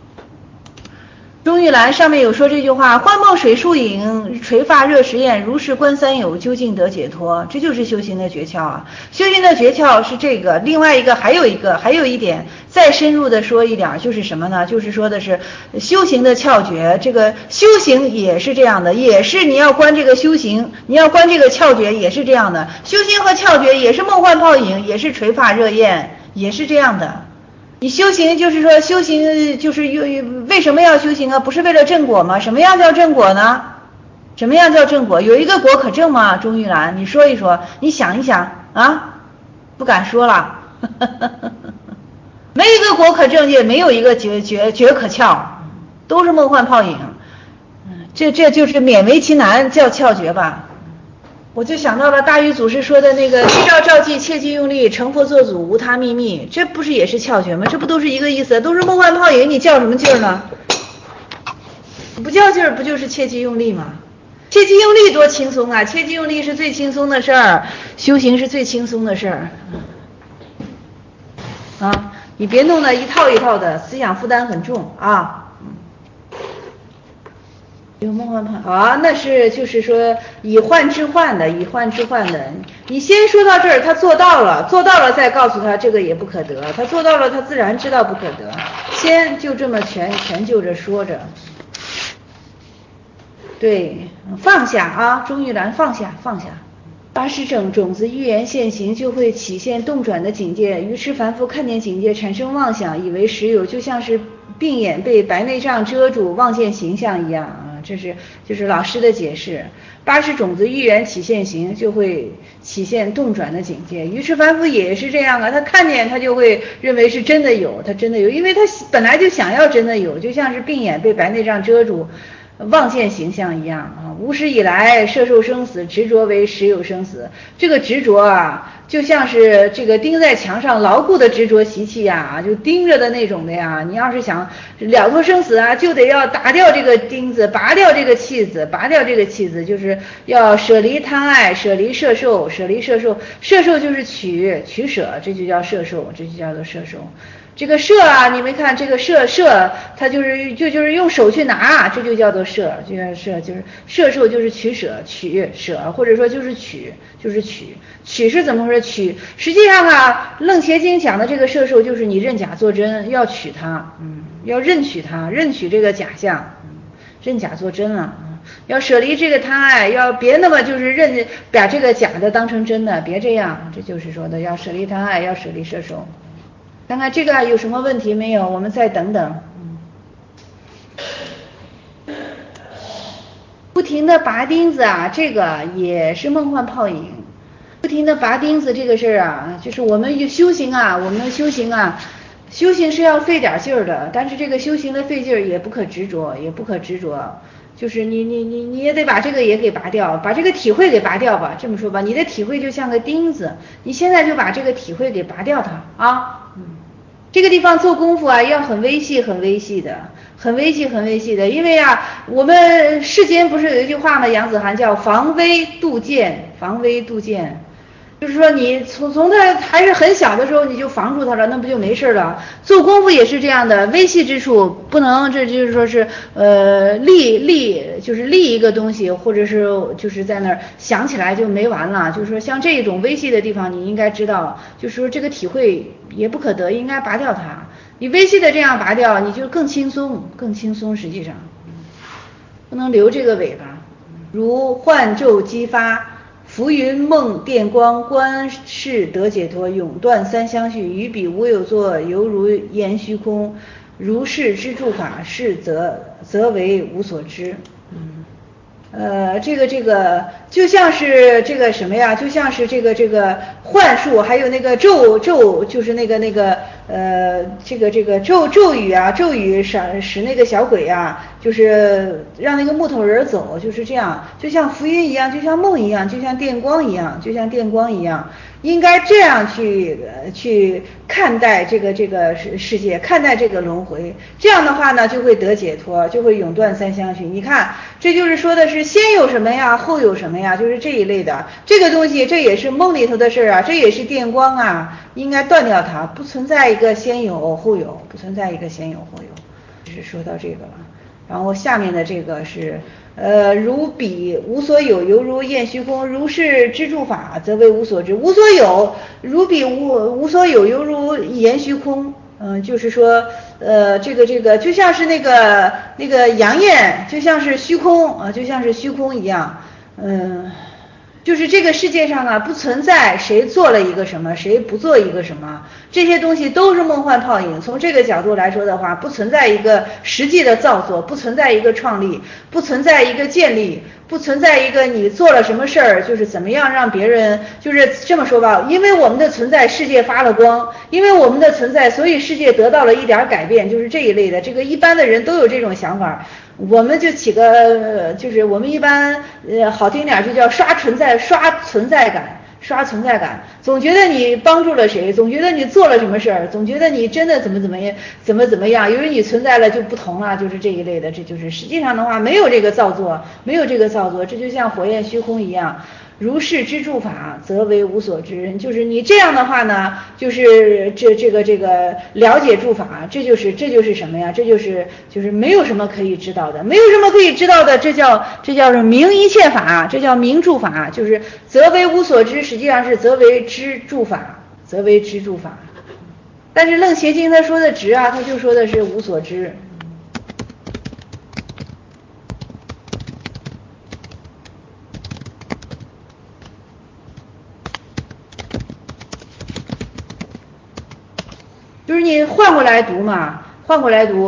钟玉兰上面有说这句话，幻梦水树影，垂发热实验，如是观三有，究竟得解脱。这就是修行的诀窍啊。修行的诀窍是这个，另外一个还有一个还有一点再深入的说一点，就是什么呢？就是说的是修行的窍诀。这个修行也是这样的，也是你要观这个修行，你要观这个窍诀也是这样的。修行和窍诀也是梦幻泡影，也是垂发热焰，也是这样的。你修行就是说修行就是为什么要修行啊？不是为了正果吗？什么样叫正果呢？什么样叫正果？有一个果可证吗？钟玉兰，你说一说，你想一想啊，不敢说了，没一个果可证，也没有一个诀诀诀可窍，都是梦幻泡影。这这就是勉为其难叫窍诀吧。我就想到了大禹祖师说的那个依照照记，切记用力，成佛做祖，无他秘密，这不是也是窍诀吗？这不都是一个意思，都是梦幻泡影，你较什么劲儿呢？不较劲儿不就是切记用力吗？切记用力多轻松啊，切记用力是最轻松的事儿，修行是最轻松的事儿啊，你别弄得一套一套的，思想负担很重啊。有梦幻泡啊，那是就是说以幻治幻的，以幻治幻的。你先说到这儿，他做到了，做到了再告诉他这个也不可得，他做到了，他自然知道不可得。先就这么全全就着说着，对，放下啊，钟玉兰放下放下。八识种种子预言现行，就会起现动转的警戒。愚痴凡夫看见警戒产生妄想，以为实有，就像是病眼被白内障遮住，望见形象一样啊。这是就是老师的解释。八识种子预言起现行，就会起现动转的警戒。愚痴凡夫也是这样啊，他看见他就会认为是真的有，他真的有，因为他本来就想要真的有，就像是病眼被白内障遮住。 望见形象一样啊。无始以来，摄受生死，执着为实有生死。这个执着啊，就像是这个钉在墙上牢固的执着习气呀，就盯着的那种的呀。你要是想了脱生死啊，就得要打掉这个钉子，拔掉这个契子，拔掉这个契子，就是要舍离贪爱，舍离摄受，舍离摄受，摄受就是取取舍，这就叫摄受，这就叫做摄受。这个摄啊，你没看这个摄摄，它就是就就是用手去拿，这就叫做摄，就叫摄，就是摄受就是取舍，取舍，或者说就是取，就是取，取是怎么回事？取实际上啊，楞伽经讲的这个摄受就是你认假作真，要取它，嗯，要认取它，认取这个假象，嗯，认假作真了，嗯，要舍离这个贪爱，要别那么就是认把这个假的当成真的，别这样，这就是说的要舍离贪爱，要舍离摄受。看看这个有什么问题没有？我们再等等。不停的拔钉子啊，这个也是梦幻泡影。不停的拔钉子这个事儿啊，就是我们修行啊，我们修行啊，修行是要费点劲儿的，但是这个修行的费劲儿也不可执着，也不可执着。就是你你你你也得把这个也给拔掉，把这个体会给拔掉吧。这么说吧，你的体会就像个钉子，你现在就把这个体会给拔掉它啊。嗯。这个地方做功夫啊，要很微细很微细的，很微细很微细的，因为啊，我们世间不是有一句话吗？杨子涵叫防微杜渐，防微杜渐，就是说你从从他还是很小的时候你就防住他了，那不就没事了？做功夫也是这样的，微细之处不能，这就是说是呃立立就是立一个东西，或者是就是在那儿想起来就没完了。就是说像这种微细的地方，你应该知道，就是说这个体会也不可得，应该拔掉它。你微细的这样拔掉，你就更轻松，更轻松。实际上，不能留这个尾巴，如幻咒激发。浮云梦电光，观世得解脱，永断三相续。于彼无有作，犹如言虚空。如是知诸法，是则则为无所知。嗯，呃，这个这个就像是这个什么呀？就像是这个这个幻术，还有那个咒咒，就是那个那个呃，这个这个咒咒语啊，咒语使使那个小鬼啊，就是让那个木头人走，就是这样，就像浮云一样，就像梦一样，就像电光一样，就像电光一样。应该这样去呃去看待这个这个世世界，看待这个轮回，这样的话呢就会得解脱，就会永断三相续。你看，这就是说的是先有什么呀，后有什么呀，就是这一类的这个东西，这也是梦里头的事啊，这也是电光啊，应该断掉它，不存在一个先有后有，不存在一个先有后有。就是说到这个了，然后下面的这个是。呃，如彼无所有，犹如验虚空；如是知诸法，则为无所知。无所有，如彼无无所有，犹如言虚空。嗯、呃，就是说，呃，这个这个就像是那个那个阳焰，就像是虚空啊、呃，就像是虚空一样。嗯、呃，就是这个世界上啊，不存在谁做了一个什么，谁不做一个什么，这些东西都是梦幻泡影。从这个角度来说的话，不存在一个实际的造作，不存在一个创立，不存在一个建立，不存在一个你做了什么事儿，就是怎么样让别人，就是这么说吧，因为我们的存在，世界发了光，因为我们的存在，所以世界得到了一点改变，就是这一类的。这个一般的人都有这种想法。我们就起个，就是我们一般呃好听点就叫刷存在，刷存在感，刷存在感，总觉得你帮助了谁，总觉得你做了什么事儿，总觉得你真的怎么怎么样，怎么怎么样，由于你存在了就不同了，就是这一类的，这就是实际上的话没有这个造作，没有这个造作，这就像火焰虚空一样。如是知诸法，则为无所知。就是你这样的话呢，就是这这个这个了解诸法，这就是这就是什么呀？这就是就是没有什么可以知道的，没有什么可以知道的，这叫这叫是明一切法，这叫明诸法，就是则为无所知，实际上是则为知诸法，则为知诸法。但是楞伽经他说的知啊，他就说的是无所知。就是你换过来读嘛，换过来读，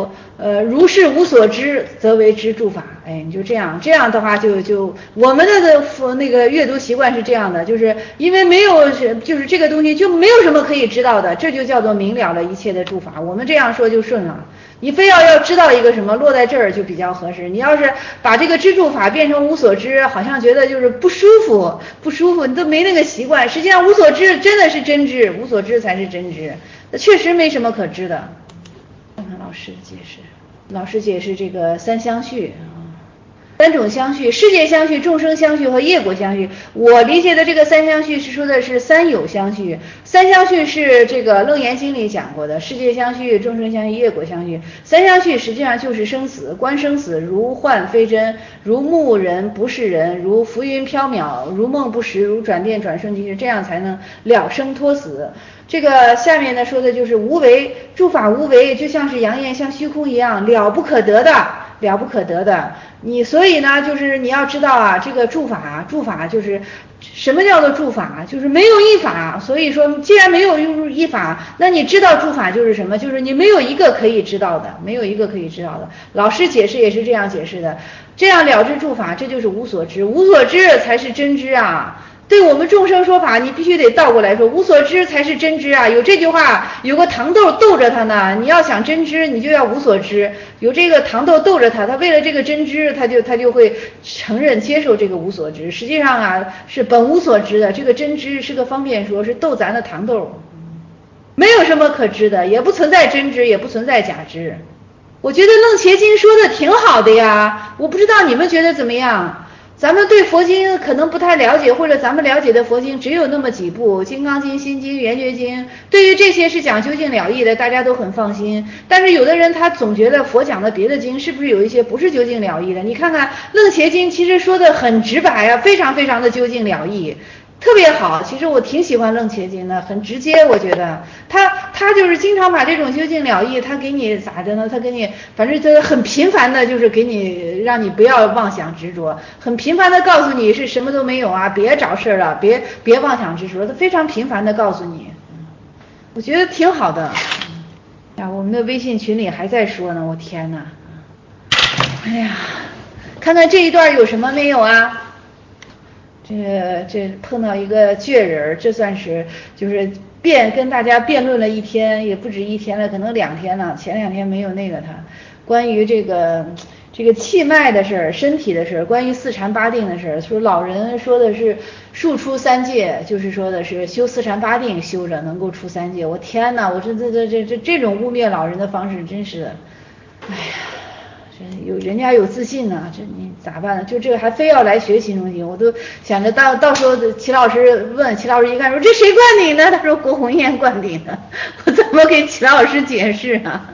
呃，如是无所知，则为之助法。哎，你就这样，这样的话就就我们的的那个阅读习惯是这样的，就是因为没有就是这个东西就没有什么可以知道的，这就叫做明了了一切的助法。我们这样说就顺了。你非要要知道一个什么，落在这儿就比较合适。你要是把这个知助法变成无所知，好像觉得就是不舒服，不舒服，你都没那个习惯。实际上无所知真的是真知，无所知才是真知，那确实没什么可知的。看看老师的解释，老师解释这个三相续啊，三种相续：世界相续、众生相续和业果相续。我理解的这个三相续是说的是三有相续，三相续是这个楞严经里讲过的，世界相续、众生相续、业果相续。三相续实际上就是生死，观生死如幻非真，如目人不是人，如浮云缥缈，如梦不实，如转电转瞬即逝，这样才能了生脱死。这个下面呢说的就是无为，诸法无为，就像是阳焰像虚空一样，了不可得的，了不可得的。你所以呢，就是你要知道啊，这个诸法，诸法就是什么叫做诸法？就是没有一法。所以说，既然没有一法，那你知道诸法就是什么？就是你没有一个可以知道的，没有一个可以知道的。老师解释也是这样解释的，这样了知诸法，这就是无所知，无所知才是真知啊。对我们众生说法，你必须得倒过来说，无所知才是真知啊！有这句话，有个糖豆逗着他呢。你要想真知，你就要无所知。有这个糖豆逗着他，他为了这个真知，他就他就会承认接受这个无所知。实际上啊，是本无所知的。这个真知是个方便说，是逗咱的糖豆，没有什么可知的，也不存在真知，也不存在假知。我觉得楞伽经说的挺好的呀，我不知道你们觉得怎么样？咱们对佛经可能不太了解，或者咱们了解的佛经只有那么几部，《金刚经》、《心经》、《圆觉经》，对于这些是讲究竟了义的，大家都很放心。但是有的人他总觉得佛讲的别的经是不是有一些不是究竟了义的？你看看《楞伽经》，其实说的很直白啊，非常非常的究竟了义。特别好，其实我挺喜欢楞伽经的，很直接，我觉得他他就是经常把这种究竟了义，他给你咋着呢？他给你反正他很频繁的，就是给你让你不要妄想执着，很频繁的告诉你是什么都没有啊，别找事了，别别妄想执着，他非常频繁的告诉你，我觉得挺好的。呀，我们的微信群里还在说呢，我天哪！哎呀，看看这一段有什么没有啊？这这碰到一个倔人，这算是就是辩跟大家辩论了一天，也不止一天了，可能两天了。前两天没有那个他，关于这个这个气脉的事儿、身体的事儿，关于四禅八定的事儿，说老人说的是数出三界，就是说的是修四禅八定修着能够出三界。我天哪，我这这这这这这种污蔑老人的方式真是，哎呀。有人家有自信呢，这你咋办呢？就这个还非要来学心中经，我都想着到到时候齐老师问，齐老师一看说这谁灌顶的？他说郭红艳灌顶的，我怎么给齐老师解释啊？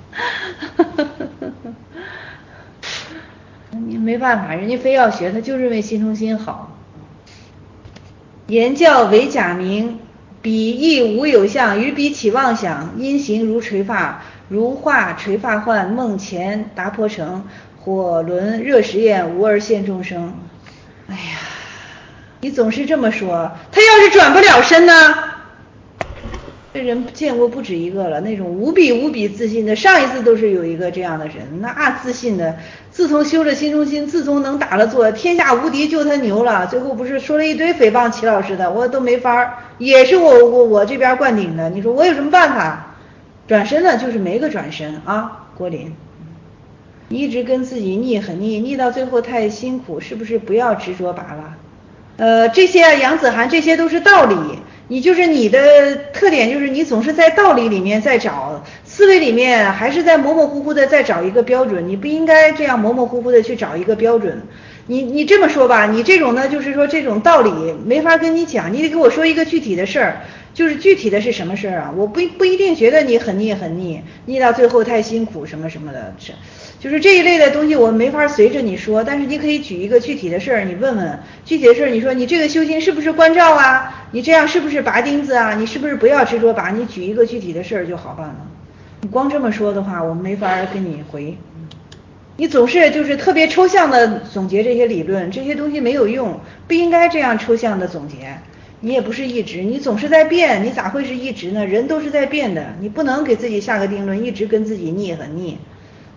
你没办法，人家非要学，他就认为心中心好。言教为假名，彼亦无有相，于彼起妄想，因行如垂发。如化垂发幻，梦前达婆城，火轮热实验，无而现众生。哎呀，你总是这么说，他要是转不了身呢？这人见过不止一个了，那种无比无比自信的，上一次都是有一个这样的人，那自信的，自从修了心中心，自从能打了坐，天下无敌就他牛了，最后不是说了一堆诽谤齐老师的，我都没法，也是我我我这边灌顶的，你说我有什么办法？转身呢，就是没个转身啊，郭林，你一直跟自己腻很腻，腻到最后太辛苦，是不是不要执着罢了？呃，这些啊，杨子涵，这些都是道理。你就是你的特点，就是你总是在道理里面在找，思维里面还是在模模糊糊的在找一个标准。你不应该这样模模糊糊的去找一个标准。你你这么说吧，你这种呢，就是说这种道理没法跟你讲，你得给我说一个具体的事儿。就是具体的是什么事儿啊？我不不一定觉得你很腻很腻，腻到最后太辛苦什么什么的，是就是这一类的东西我没法随着你说，但是你可以举一个具体的事儿，你问问具体的事儿，你说你这个修行是不是关照啊？你这样是不是拔钉子啊？你是不是不要执着拔？你举一个具体的事儿就好办了。你光这么说的话，我没法跟你回。你总是就是特别抽象的总结这些理论，这些东西没有用，不应该这样抽象的总结。你也不是一直，你总是在变，你咋会是一直呢？人都是在变的，你不能给自己下个定论，一直跟自己腻很腻。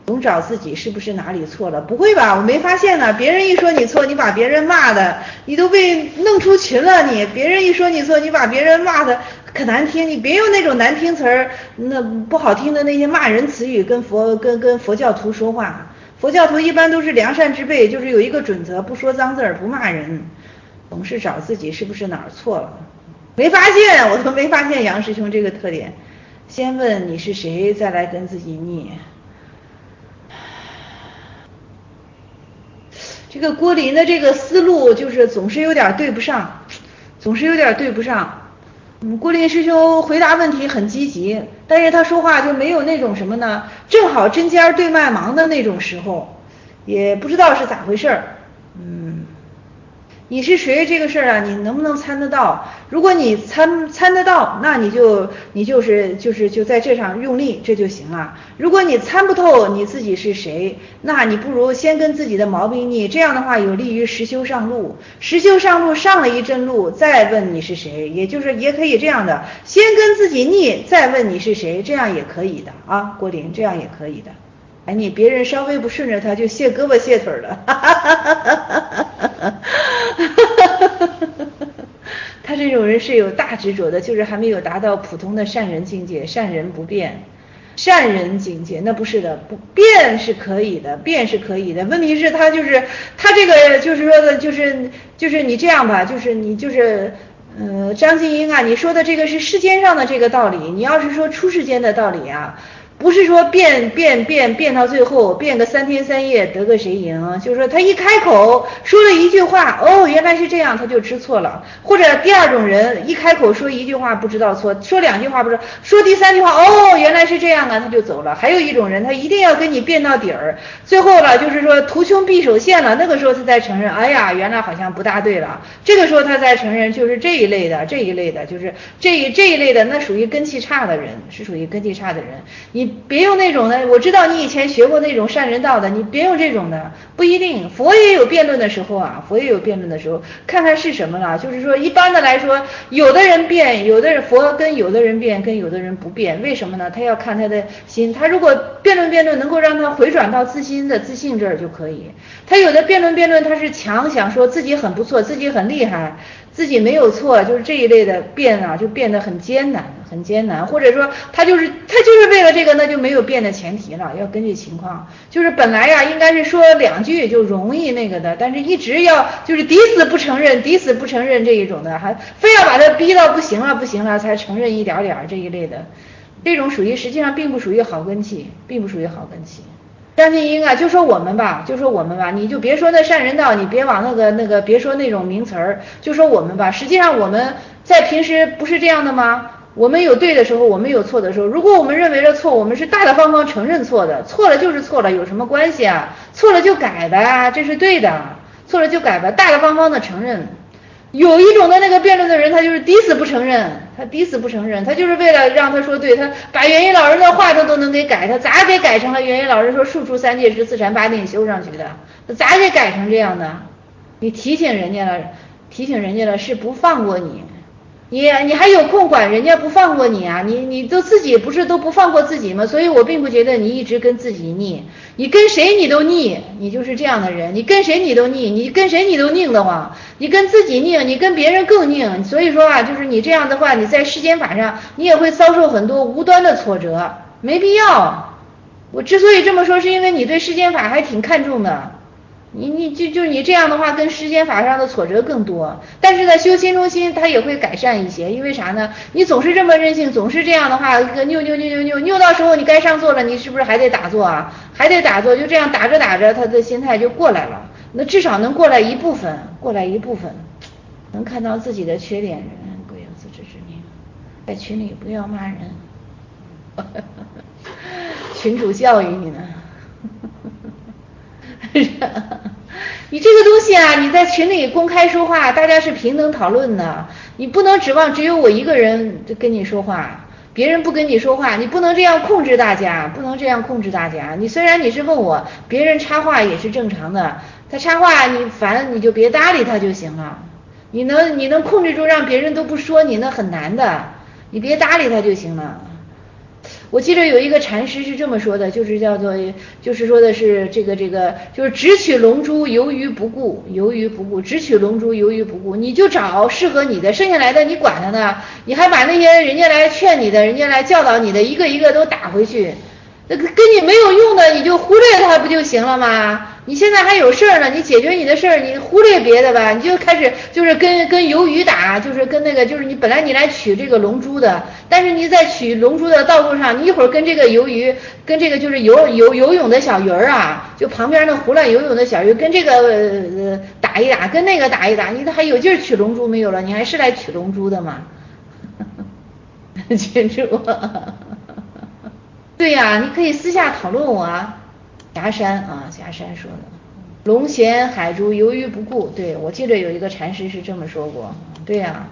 总找自己是不是哪里错了。不会吧，我没发现呢，别人一说你错，你把别人骂的你都被弄出群了，你别人一说你错，你把别人骂的可难听，你别用那种难听词儿，那不好听的那些骂人词语跟佛跟跟佛教徒说话。佛教徒一般都是良善之辈，就是有一个准则，不说脏字儿，不骂人，总是找自己是不是哪儿错了。没发现，我都没发现杨师兄这个特点。先问你是谁，再来跟自己逆。这个郭林的这个思路就是总是有点对不上，总是有点对不上。嗯，郭林师兄回答问题很积极，但是他说话就没有那种什么呢？正好针尖对麦芒的那种时候，也不知道是咋回事儿。嗯。你是谁这个事儿啊，你能不能参得到？如果你参参得到，那你就你就是就是就在这上用力，这就行了。如果你参不透你自己是谁，那你不如先跟自己的毛病逆，这样的话有利于实修上路。实修上路上了一阵路，再问你是谁，也就是也可以这样的，先跟自己逆，再问你是谁，这样也可以的啊，郭林，这样也可以的。哎，你别人稍微不顺着他就卸胳膊卸腿了，哈哈哈哈哈哈。他这种人是有大执着的，就是还没有达到普通的善人境界，善人不变，善人境界那不是的，不变是可以的，变是可以的。问题是他就是他这个就是说的，就是就是你这样吧，就是你就是呃张静英啊，你说的这个是世间上的这个道理，你要是说出世间的道理啊。不是说变变变变到最后变个三天三夜得个谁赢，就是说他一开口说了一句话，哦原来是这样，他就知错了。或者第二种人一开口说一句话不知道错，说两句话不知道，说第三句话哦原来是这样啊，他就走了。还有一种人他一定要跟你变到底儿，最后了就是说图穷匕首现了，那个时候他才承认，哎呀原来好像不大对了，这个时候他才承认，就是这一类的这一类的就是这一这一类的，那属于根气差的人，是属于根气差的人。你别用那种的，我知道你以前学过那种善人道的，你别用这种的，不一定。佛也有辩论的时候啊，佛也有辩论的时候，看看是什么了。就是说，一般的来说，有的人辩，有的人佛跟有的人辩，跟有的人不辩，为什么呢？他要看他的心，他如果辩论辩论能够让他回转到自心的自信这儿就可以。他有的辩论辩论他是强想说自己很不错，自己很厉害，自己没有错，就是这一类的辩啊，就变得很艰难。很艰难，或者说他就是他就是为了这个，那就没有变的前提了，要根据情况。就是本来呀，应该是说两句就容易那个的，但是一直要就是抵死不承认，抵死不承认这一种的，还非要把他逼到不行了不行了才承认一点点这一类的，这种属于实际上并不属于好根气，并不属于好根气。张静英啊，就说我们吧，就说我们吧，你就别说那善人道，你别往那个那个别说那种名词儿，就说我们吧。实际上我们在平时不是这样的吗？我们有对的时候，我们有错的时候。如果我们认为了错，我们是大大方方承认错的，错了就是错了，有什么关系啊？错了就改吧，这是对的，错了就改吧，大大方方的承认。有一种的那个辩论的人，他就是抵死不承认，他抵死不承认，他就是为了让他说对，他把元一老人的话他都能给改，他咋给改成了元一老人说数出三界十四禅八定修上去的，他咋给改成这样的？你提醒人家了，提醒人家了是不放过你。你你还有空管人家不放过你啊？你你都自己不是都不放过自己吗？所以我并不觉得你一直跟自己逆，你跟谁你都逆，你就是这样的人，你跟谁你都逆，你跟谁你都拧得慌，你跟自己拧，你跟别人更拧。所以说啊，就是你这样的话，你在世间法上你也会遭受很多无端的挫折，没必要。我之所以这么说，是因为你对世间法还挺看重的。你你就就你这样的话，跟世间法上的挫折更多，但是在修心中心，它也会改善一些。因为啥呢？你总是这么任性，总是这样的话，扭扭扭扭扭扭到时候你该上座了，你是不是还得打坐啊？还得打坐，就这样打着打着，他的心态就过来了。那至少能过来一部分，过来一部分，能看到自己的缺点人，各有自知之明。在群里不要骂人，群主教育你呢。你这个东西啊，你在群里公开说话，大家是平等讨论的，你不能指望只有我一个人跟你说话，别人不跟你说话，你不能这样控制大家，不能这样控制大家。你虽然你是问我，别人插话也是正常的，他插话你烦你就别搭理他就行了。你能你能控制住让别人都不说你，那很难的，你别搭理他就行了。 我记得有一个禅师是这么说的，就是叫做，就是说的是这个这个，就是只取龙珠，游于不顾，游于不顾，只取龙珠，游于不顾。你就找适合你的，剩下来的你管他呢？你还把那些人家来劝你的，人家来教导你的，一个一个都打回去。那跟你没有用的，你就忽略它不就行了吗？你现在还有事儿呢，你解决你的事儿，你忽略别的吧，你就开始就是跟跟鱿鱼打，就是跟那个就是你本来你来取这个龙珠的，但是你在取龙珠的道路上，你一会儿跟这个鱿鱼，跟这个就是游游游泳的小鱼儿啊，就旁边那胡乱游泳的小鱼，跟这个呃打一打，跟那个打一打，你还有劲儿取龙珠没有了？你还是来取龙珠的吗？记住。对呀、啊，你可以私下讨论我啊。霞山啊，霞山说的，龙衔海珠，游于不顾。对，我记得有一个禅师是这么说过。对呀、啊。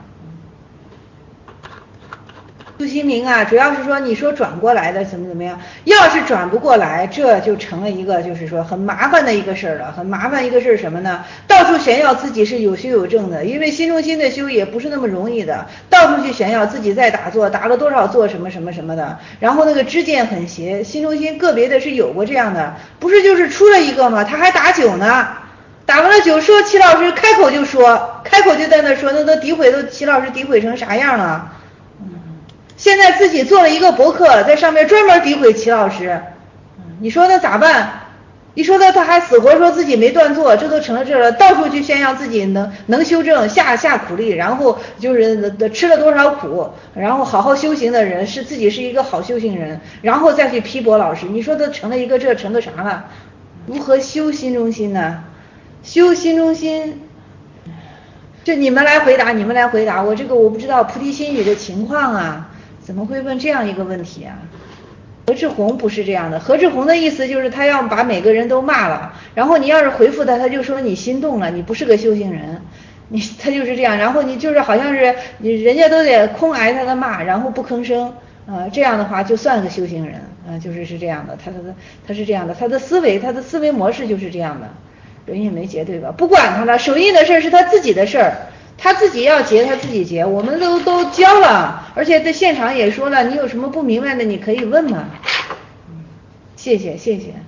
苏心灵啊，主要是说你说转过来的怎么怎么样，要是转不过来，这就成了一个就是说很麻烦的一个事儿了。很麻烦一个事儿什么呢？到处炫耀自己是有修有证的，因为心中心的修也不是那么容易的，到处去炫耀自己在打坐，打了多少坐什么什么什么的，然后那个知见很邪。心中心个别的是有过这样的，不是就是出了一个吗？他还打酒呢，打完了酒说齐老师开口就说，开口就在那说，那都诋毁，都齐老师诋毁成啥样了？现在自己做了一个博客，在上面专门诋毁齐老师，你说那咋办？一说他他还死活说自己没断坐，这都成了这了，到处去炫耀自己能能修正，下下苦力，然后就是吃了多少苦，然后好好修行的人是自己是一个好修行人，然后再去批驳老师，你说他成了一个这成个啥了？如何修心中心呢？修心中心，这你们来回答，你们来回答，我这个我不知道菩提心语的情况啊。怎么会问这样一个问题啊？何志宏不是这样的，何志宏的意思就是他要把每个人都骂了，然后你要是回复他，他就说你心动了，你不是个修行人，你他就是这样，然后你就是好像是你人家都得空挨他的骂，然后不吭声，呃，这样的话就算个修行人，啊、呃，就是是这样的，他他他是这样的，他的思维他的思维模式就是这样的，人也没结对吧？不管他了，手印的事是他自己的事儿。他自己要结他自己结，我们都都教了，而且在现场也说了，你有什么不明白的你可以问嘛。谢谢谢谢。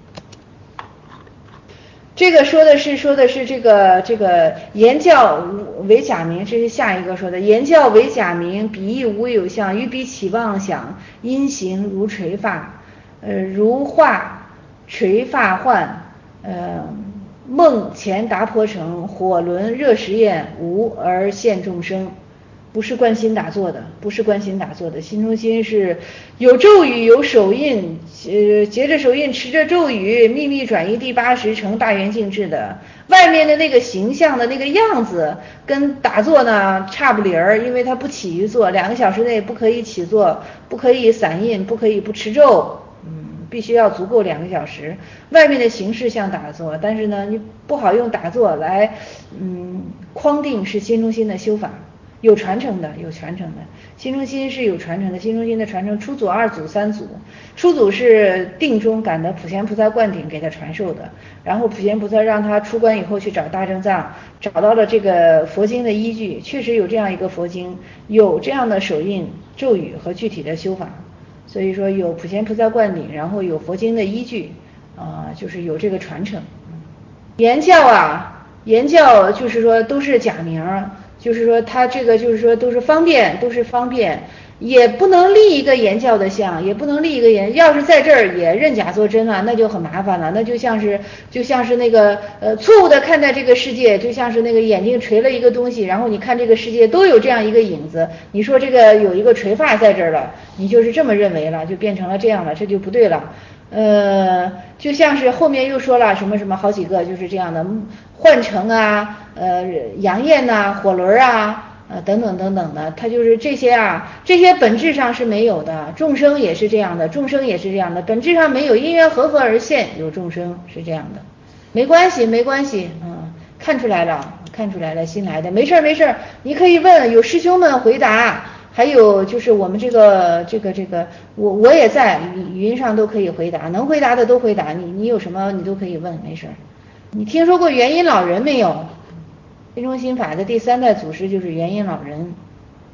这个说的是说的是这个这个言教为假名，这是下一个说的，言教为假名，彼亦无有相，于彼起妄想，因行如垂发，呃如画垂发幻，呃梦前达婆城，火轮热实验，无而现众生。不是观心打坐的，不是观心打坐的，心中心是有咒语，有手印，呃，结着手印，持着咒语，秘密转移第八识成大圆净智的。外面的那个形象的那个样子，跟打坐呢差不离儿，因为它不起于坐，两个小时内不可以起坐，不可以散印，不可以不持咒。嗯，必须要足够两个小时。外面的形式像打坐，但是呢，你不好用打坐来，嗯，框定是心中心的修法，有传承的，有传承的。心中心是有传承的，心中心的传承，初祖、二祖、三祖。初祖是定中感的普贤菩萨灌顶给他传授的，然后普贤菩萨让他出关以后去找大正藏，找到了这个佛经的依据，确实有这样一个佛经，有这样的手印、咒语和具体的修法。所以说有普贤菩萨灌顶，然后有佛经的依据，啊、呃，就是有这个传承。言教啊，言教就是说都是假名，就是说他这个就是说都是方便，都是方便，也不能立一个言教的像，也不能立一个言，要是在这儿也认假作真了，那就很麻烦了，那就像是就像是那个呃错误的看待这个世界，就像是那个眼睛垂了一个东西，然后你看这个世界都有这样一个影子，你说这个有一个垂发在这儿了，你就是这么认为了，就变成了这样了，这就不对了。呃，就像是后面又说了什么什么好几个就是这样的幻城啊，呃，阳焰呐、火轮啊。呃，等等等等的，它就是这些啊，这些本质上是没有的，众生也是这样的，众生也是这样的，本质上没有，因缘和合而现有众生，是这样的，没关系，没关系，嗯，看出来了，看出来了，新来的，没事没事，你可以问，有师兄们回答，还有就是我们这个这个这个，我我也在语音上都可以回答，能回答的都回答，你你有什么你都可以问，没事。你听说过元音老人没有？心中心法的第三代祖师就是元音老人。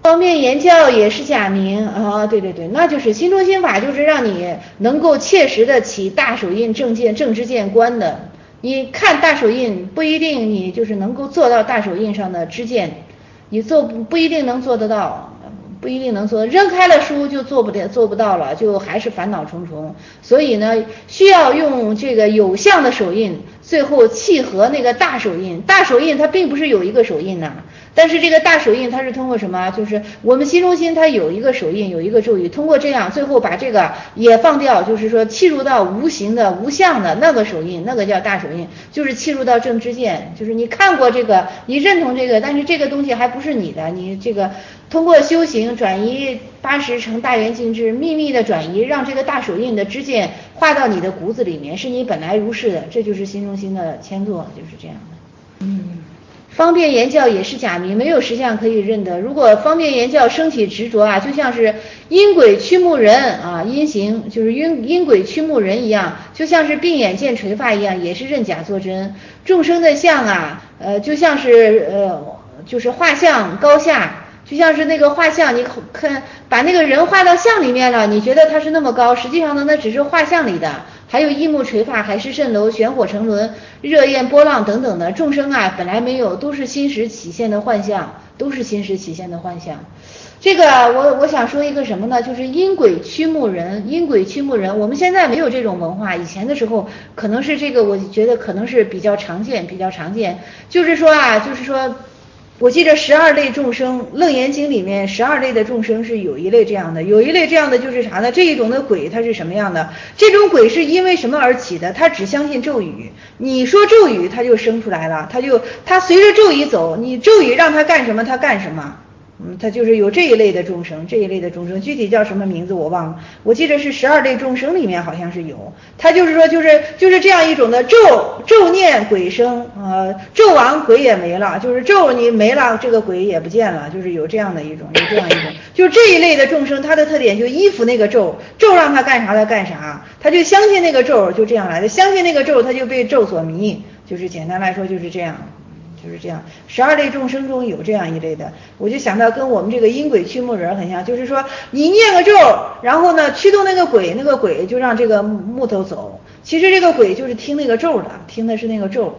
方便言教也是假名啊，对对对，那就是心中心法，就是让你能够切实的起大手印正见正知见观的。你看大手印不一定你就是能够做到大手印上的知见，你做不一定能做得到，不一定能做，扔开了书就做不得做不到了，就还是烦恼重重。所以呢，需要用这个有相的手印，最后契合那个大手印。大手印它并不是有一个手印呐、啊。但是这个大手印它是通过什么？就是我们心中心它有一个手印，有一个咒语，通过这样最后把这个也放掉，就是说契入到无形的无相的那个手印，那个叫大手印，就是契入到正知见，就是你看过这个，你认同这个，但是这个东西还不是你的，你这个通过修行转移八十成大圆净智，秘密的转移，让这个大手印的知见化到你的骨子里面，是你本来如是的，这就是心中心的签作，就是这样的。嗯。方便言教也是假名，没有实相可以认得。如果方便言教升起执着啊，就像是阴鬼驱目人啊，阴行就是阴阴鬼驱目人一样，就像是并眼见垂发一样，也是认假作真。众生的相啊，呃，就像是呃，就是画像高下，就像是那个画像，你看把那个人画到像里面了，你觉得他是那么高，实际上呢，那只是画像里的。还有一目垂发，海市蜃楼，玄火沉沦，热焰波浪等等的众生啊，本来没有，都是心识起现的幻象，都是心识起现的幻象。这个我我想说一个什么呢？就是阴鬼驱目人，阴鬼驱目人，我们现在没有这种文化，以前的时候可能是这个，我觉得可能是比较常见，比较常见。就是说啊，就是说。我记得十二类众生，楞严经里面十二类的众生是有一类这样的，有一类这样的就是啥呢？这一种的鬼它是什么样的？这种鬼是因为什么而起的？他只相信咒语，你说咒语他就生出来了，他就他随着咒语走，你咒语让他干什么他干什么。嗯，他就是有这一类的众生，这一类的众生具体叫什么名字我忘了，我记得是十二类众生里面好像是有，他就是说就是就是这样一种的咒咒念鬼生，呃，咒完鬼也没了，就是咒你没了，这个鬼也不见了，就是有这样的一种，有这样一种，就这一类的众生，他的特点就依附那个咒，咒让他干啥他干啥，他就相信那个咒，就这样来的，相信那个咒他就被咒所迷，就是简单来说就是这样。就是这样，十二类众生中有这样一类的，我就想到跟我们这个阴鬼驱目人很像，就是说你念个咒，然后呢驱动那个鬼，那个鬼就让这个木头走，其实这个鬼就是听那个咒的，听的是那个咒。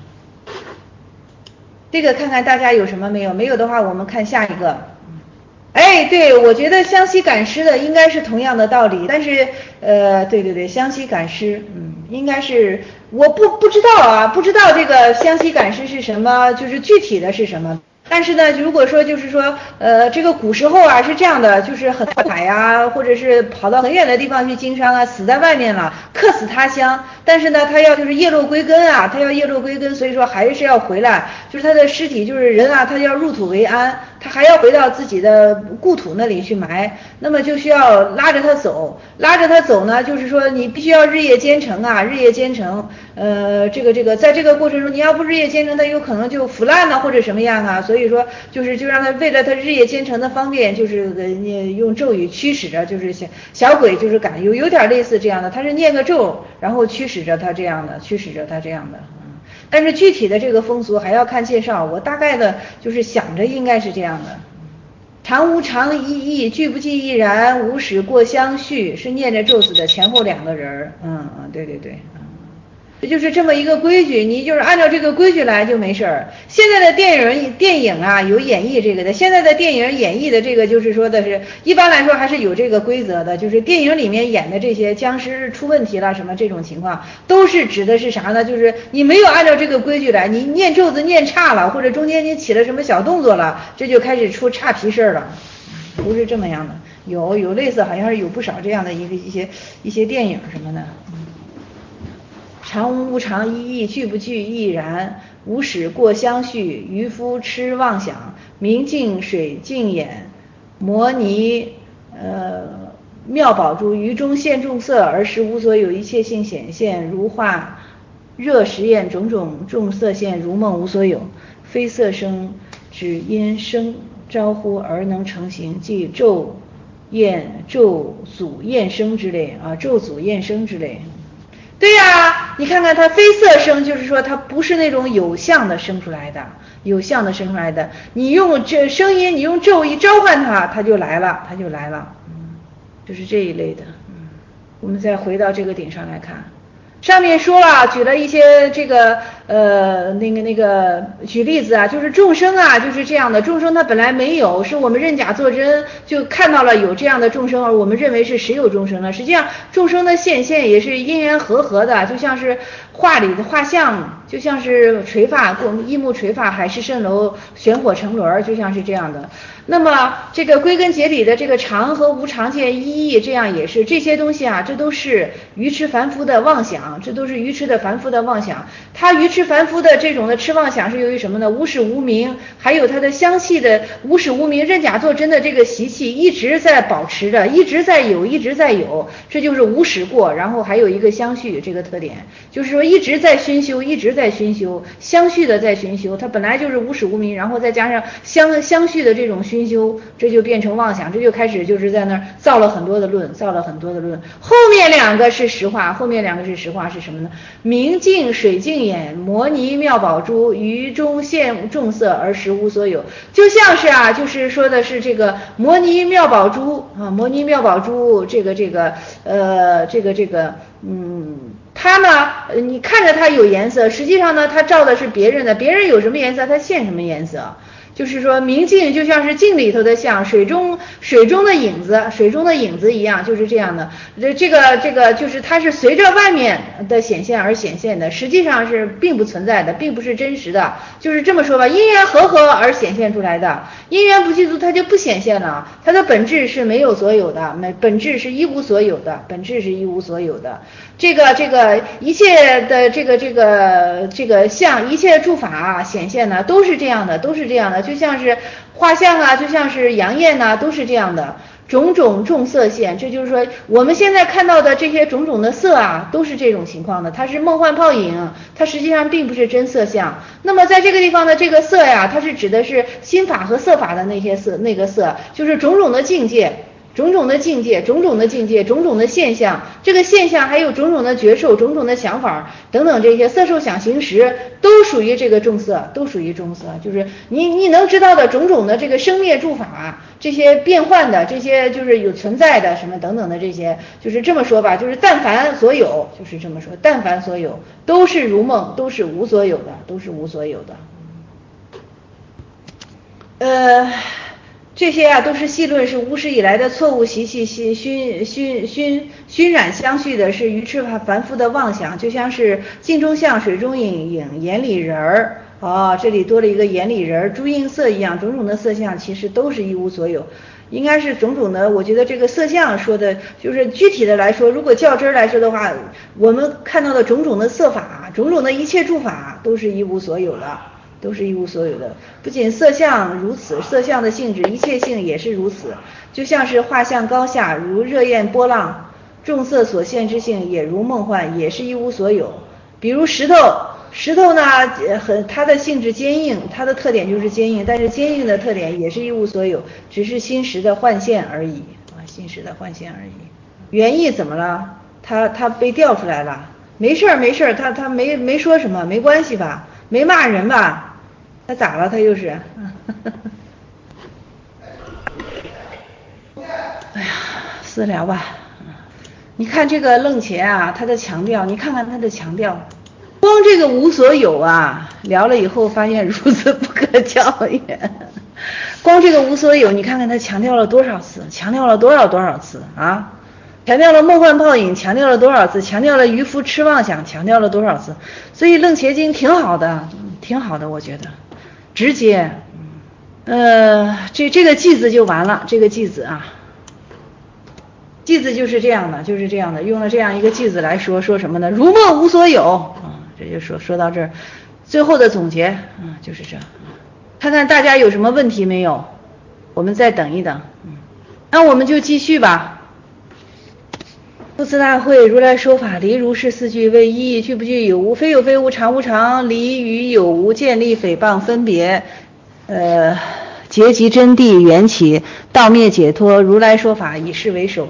这个看看大家有什么没有？没有的话我们看下一个。哎，对，我觉得湘西赶尸的应该是同样的道理，但是呃，对对对，湘西赶尸，嗯，应该是我不不知道啊，不知道这个湘西赶尸是什么，就是具体的是什么。但是呢，如果说就是说，呃，这个古时候啊是这样的，就是很海呀，或者是跑到很远的地方去经商啊，死在外面了，客死他乡。但是呢，他要就是叶落归根啊，他要叶落归根，所以说还是要回来，就是他的尸体就是人啊，他要入土为安，他还要回到自己的故土那里去埋，那么就需要拉着他走，拉着他走呢，就是说你必须要日夜兼程啊，日夜兼程，呃，这个这个，在这个过程中，你要不日夜兼程，他有可能就腐烂了或者什么样啊，所以说就是就让他为了他日夜兼程的方便，就是呃用咒语驱使着，就是小小鬼就是感有有点类似这样的，他是念个咒，然后驱使着他这样的，驱使着他这样的。但是具体的这个风俗还要看介绍，我大概的就是想着应该是这样的。常无常一意，俱不尽亦然，无始过相续，是念着咒子的前后两个人。嗯嗯，对对对，嗯，这就是这么一个规矩，你就是按照这个规矩来就没事儿。现在的电影电影啊有演绎这个的，现在的电影演绎的这个就是说的是一般来说还是有这个规则的，就是电影里面演的这些僵尸出问题了什么这种情况，都是指的是啥呢？就是你没有按照这个规矩来，你念咒子念差了，或者中间你起了什么小动作了，这就开始出差皮事儿了，不是这么样的。有有类似好像是有不少这样的一个一些一些电影什么的。常无常一意，俱不俱亦然，无始过相续，渔夫痴妄想，明镜水净眼，摩尼呃妙宝珠，于中现众色，而实无所有，一切性显现，如化热实验，种种众色现，如梦无所有，非色声，只因声招呼而能成形，即咒焰咒祖焰声之类啊，咒祖焰声之类。 对呀、啊，你看看它非色生，就是说它不是那种有相的生出来的，有相的生出来的。你用这声音，你用咒一召唤它，它就来了，它就来了。嗯，就是这一类的。嗯，我们再回到这个顶上来看。上面说了，举了一些这个呃那个那个举例子啊，就是众生啊，就是这样的，众生它本来没有，是我们认假作真，就看到了有这样的众生，而我们认为是实有众生了。实际上众生的现现也是因缘和合的，就像是画里的画像，就像是垂发，一木垂发，海市蜃楼，旋火乘轮，就像是这样的。那么这个归根结底的这个常和无常见一义，这样也是这些东西啊，这都是愚痴凡夫的妄想，这都是愚痴的凡夫的妄想。他愚痴凡夫的这种的痴妄想是由于什么呢？无始无明，还有他的相续的无始无明认假作真的这个习气一直在保持着，一直在有，一直在有，这就是无始过。然后还有一个相续这个特点，就是说一直在熏修，一直在熏修，相续的在熏修，它本来就是无始无明，然后再加上相相续的这种熏修，这就变成妄想，这就开始就是在那儿造了很多的论，造了很多的论。后面两个是实话，后面两个是实话是什么呢？明镜水镜眼，摩尼妙宝珠，于中现众色而实无所有。就像是啊，就是说的是这个摩尼妙宝珠啊，摩尼妙宝珠，这个这个呃，这个这个嗯。它呢，你看着它有颜色，实际上呢，它照的是别人的，别人有什么颜色，它现什么颜色。就是说明镜就像是镜里头的像，水中水中的影子，水中的影子一样，就是这样的。这这个这个就是它是随着外面的显现而显现的，实际上是并不存在的，并不是真实的。就是这么说吧，因缘和合而显现出来的，因缘不具足它就不显现了，它的本质是没有所有的，本质是一无所有的，本质是一无所有的。这个这个一切的这个这个这个像一切诸法啊显现呢，都是这样的，都是这样的，就像是画像啊，就像是阳焰呐、啊，都是这样的。种种众色现，这就是说我们现在看到的这些种种的色啊，都是这种情况的，它是梦幻泡影，它实际上并不是真色相。那么在这个地方的这个色呀，它是指的是心法和色法的那些色，那个色就是种种的境界。种种的境界，种种的境界，种种的现象，这个现象还有种种的觉受，种种的想法等等，这些色受想行识都属于这个众色，都属于众色，就是你你能知道的种种的这个生灭诸法，这些变换的，这些就是有存在的什么等等的这些，就是这么说吧，就是但凡所有，就是这么说，但凡所有都是如梦，都是无所有的，都是无所有的。呃。这些啊都是细论，是无始以来的错误习气，熏熏熏熏熏染相续的，是愚痴凡夫的妄想，就像是镜中像，水中影，影眼里人儿。哦，这里多了一个眼里人儿，诸映色一样，种种的色相其实都是一无所有，应该是种种的。我觉得这个色相说的就是具体的来说，如果较真儿来说的话，我们看到的种种的色法，种种的一切诸法都是一无所有的。都是一无所有的，不仅色相如此，色相的性质一切性也是如此，就像是画像高下，如热焰波浪，众色所现之性也如梦幻，也是一无所有。比如石头，石头呢，很它的性质坚硬，它的特点就是坚硬，但是坚硬的特点也是一无所有，只是心识的幻现而已啊，心识的幻现而已。原意怎么了？它它被调出来了，没事儿没事儿，他他没没说什么，没关系吧，没骂人吧？他咋了？他又是，哎呀，私聊吧。你看这个楞伽啊，他的强调，你看看他的强调，光这个无所有啊，聊了以后发现如此不可教也。光这个无所有，你看看他强调了多少次，强调了多少多少次啊？强调了梦幻泡影，强调了多少次？强调了渔夫痴妄想，强调了多少次？所以楞伽经挺好的，挺好的，我觉得。直接，呃，这这个句子就完了，这个句子啊，句子就是这样的，就是这样的，用了这样一个句子来说，说什么呢？如梦无所有啊，这就说说到这儿，最后的总结啊，就是这，看看大家有什么问题没有？我们再等一等，嗯，那我们就继续吧。不思大会，如来说法，离如是四句为一，具不具有无，非有非无，常无常，离与有无，建立诽谤分别，呃，结集真谛缘起，道灭解脱，如来说法以是为首。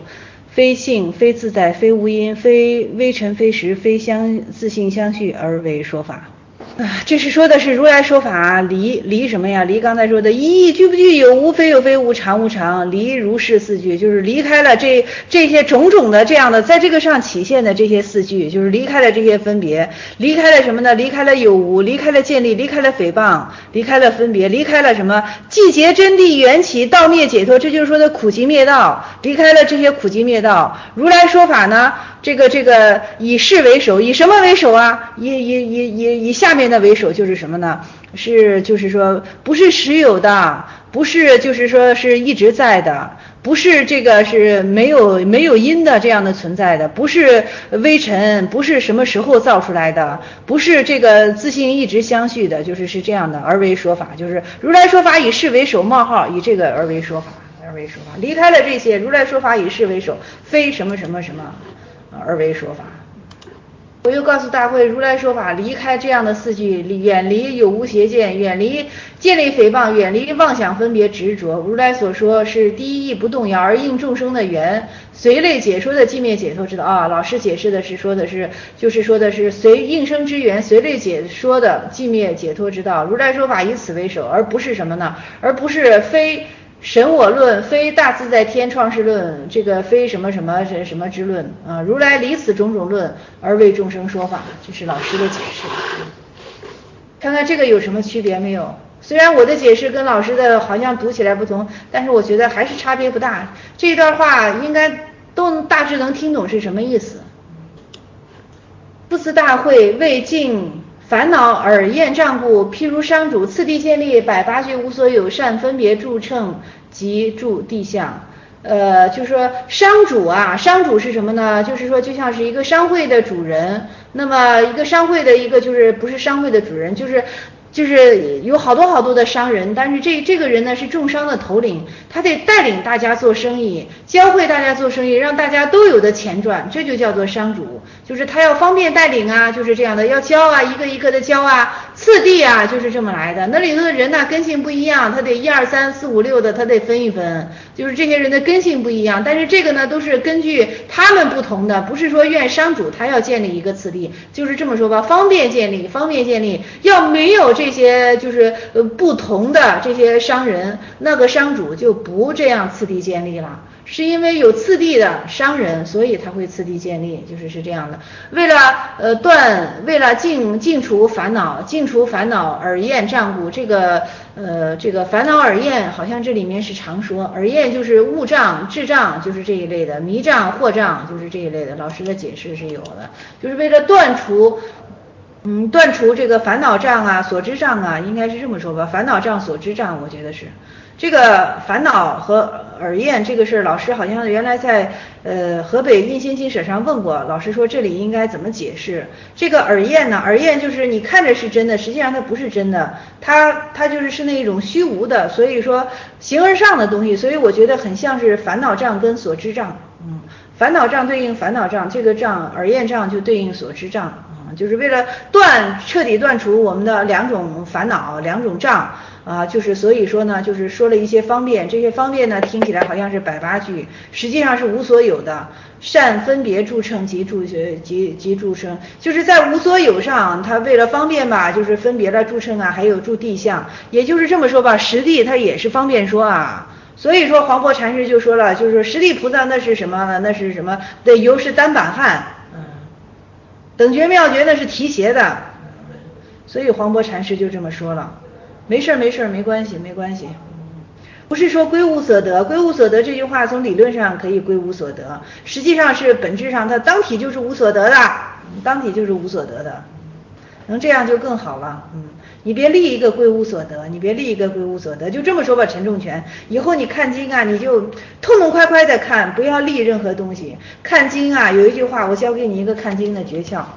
非性，非自在，非无因，非微尘，非实，非相自性相续而为说法。啊，这是说的是如来说法离离什么呀？离刚才说的一义具不具有，无非有非，无常无常，离如是四句，就是离开了这这些种种的这样的在这个上起现的这些四句，就是离开了这些分别，离开了什么呢？离开了有无，离开了建立，离开了诽谤，离开了分别，离开了什么？寂结真谛缘起道灭解脱，这就是说的苦集灭道，离开了这些苦集灭道。如来说法呢，这个这个以事为首，以什么为首啊？以以以以以下面的为首，就是什么呢？是就是说不是实有的，不是就是说是一直在的，不是这个是没有没有因的这样的存在的，不是微尘，不是什么时候造出来的，不是这个自性一直相续的，就是是这样的而为说法，就是如来说法以事为首冒号，以这个而为说法，而为说法，离开了这些，如来说法以事为首，非什么什么什么而为说法。我又告诉大会，如来说法离开这样的四句，远离有无邪见，远离建立诽谤，远离妄想分别执着。如来所说是第一义不动摇而应众生的缘，随类解说的寂灭解脱之道啊。老师解释的是说的是就是说的是随应生之缘，随类解说的寂灭解脱之道。如来说法以此为首，而不是什么呢？而不是非神我论，非大自在天创世论，这个非什么什么什么之论啊！如来离此种种论而为众生说法，这是老师的解释。看看这个有什么区别没有？虽然我的解释跟老师的好像读起来不同，但是我觉得还是差别不大。这一段话应该都大致能听懂是什么意思。不思大会为尽烦恼而厌障故，譬如商主次第建立百八句无所有，善分别著称及著地相。呃，就是说商主啊，商主是什么呢？就是说就像是一个商会的主人，那么一个商会的一个就是不是商会的主人，就是就是有好多好多的商人，但是这这个人呢是众商的头领，他得带领大家做生意，教会大家做生意，让大家都有的钱赚，这就叫做商主。就是他要方便带领啊，就是这样的，要教啊，一个一个的教啊，次第啊，就是这么来的。那里头的人呢，根性不一样，他得一二三四五六的，他得分一分，就是这些人的根性不一样。但是这个呢，都是根据他们不同的，不是说愿商主他要建立一个次第，就是这么说吧，方便建立，方便建立。要没有这些就是呃不同的这些商人，那个商主就不这样次第建立了。是因为有次第的商人，所以他会次第建立，就是是这样的。为了呃断，为了净净除烦恼，净除烦恼而厌障故，这个呃这个烦恼而厌，好像这里面是常说，而厌就是物障、智障，就是这一类的，迷障、惑障，就是这一类的。老师的解释是有的，就是为了断除。嗯，断除这个烦恼障啊、所知障啊，应该是这么说吧？烦恼障、所知障，我觉得是这个烦恼和耳厌这个事，老师好像原来在呃河北印心经舍上问过，老师说这里应该怎么解释这个耳厌呢？耳厌就是你看着是真的，实际上它不是真的，它它就是是那一种虚无的，所以说形而上的东西，所以我觉得很像是烦恼障跟所知障，嗯，烦恼障对应烦恼障，这个障耳厌障就对应所知障。就是为了断彻底断除我们的两种烦恼两种障啊，就是所以说呢，就是说了一些方便，这些方便呢听起来好像是百八句，实际上是无所有的。善分别著称及著及及著称，就是在无所有上，他为了方便吧，就是分别了著称啊，还有著地相，也就是这么说吧，实地它也是方便说啊。所以说黄檗禅师就说了，就是说实地菩萨那是什么呢？那是什么的由是单板汉。等觉妙觉那是提携的，所以黄檗禅师就这么说了，没事没事没关系没关系，不是说归无所得，归无所得这句话从理论上可以归无所得，实际上是本质上它当体就是无所得的，当体就是无所得的，能这样就更好了。嗯，你别立一个归无所得，你别立一个归无所得，就这么说吧，陈仲全，以后你看经啊，你就痛痛快快的看，不要立任何东西。看经啊，有一句话，我教给你一个看经的诀窍，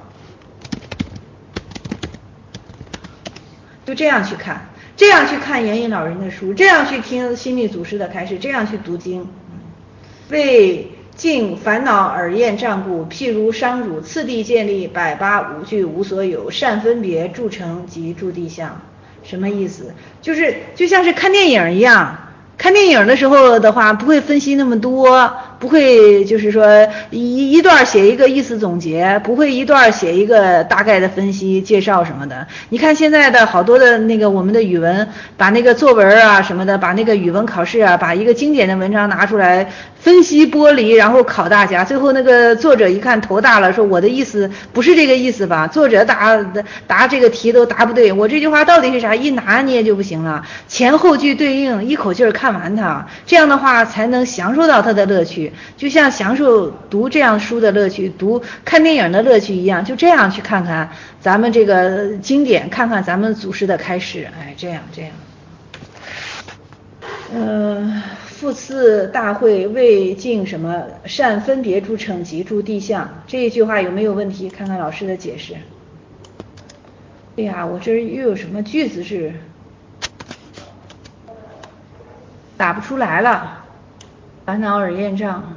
就这样去看，这样去看圆隐老人的书，这样去听心密祖师的开示，这样去读经。为尽烦恼而厌障故，譬如商主次第建立百八五句无所有，善分别著称及著地相。什么意思？就是就像是看电影一样，看电影的时候的话不会分析那么多， 不会就是说一一段写一个意思总结，不会一段写一个大概的分析介绍什么的。你看现在的好多的那个我们的语文，把那个作文啊什么的，把那个语文考试啊，把一个经典的文章拿出来分析剥离，然后考大家，最后那个作者一看头大了，说我的意思不是这个意思吧？作者答答这个题都答不对，我这句话到底是啥？一拿捏就不行了，前后句对应，一口气儿看完它，这样的话才能享受到它的乐趣，就像享受读这样书的乐趣，读看电影的乐趣一样，就这样去看看咱们这个经典，看看咱们祖师的开示，哎，这样这样。呃，复次大会未尽什么善分别诸乘及诸地相，这一句话有没有问题？看看老师的解释。哎呀，我这又有什么句子是打不出来了？烦恼耳厌障。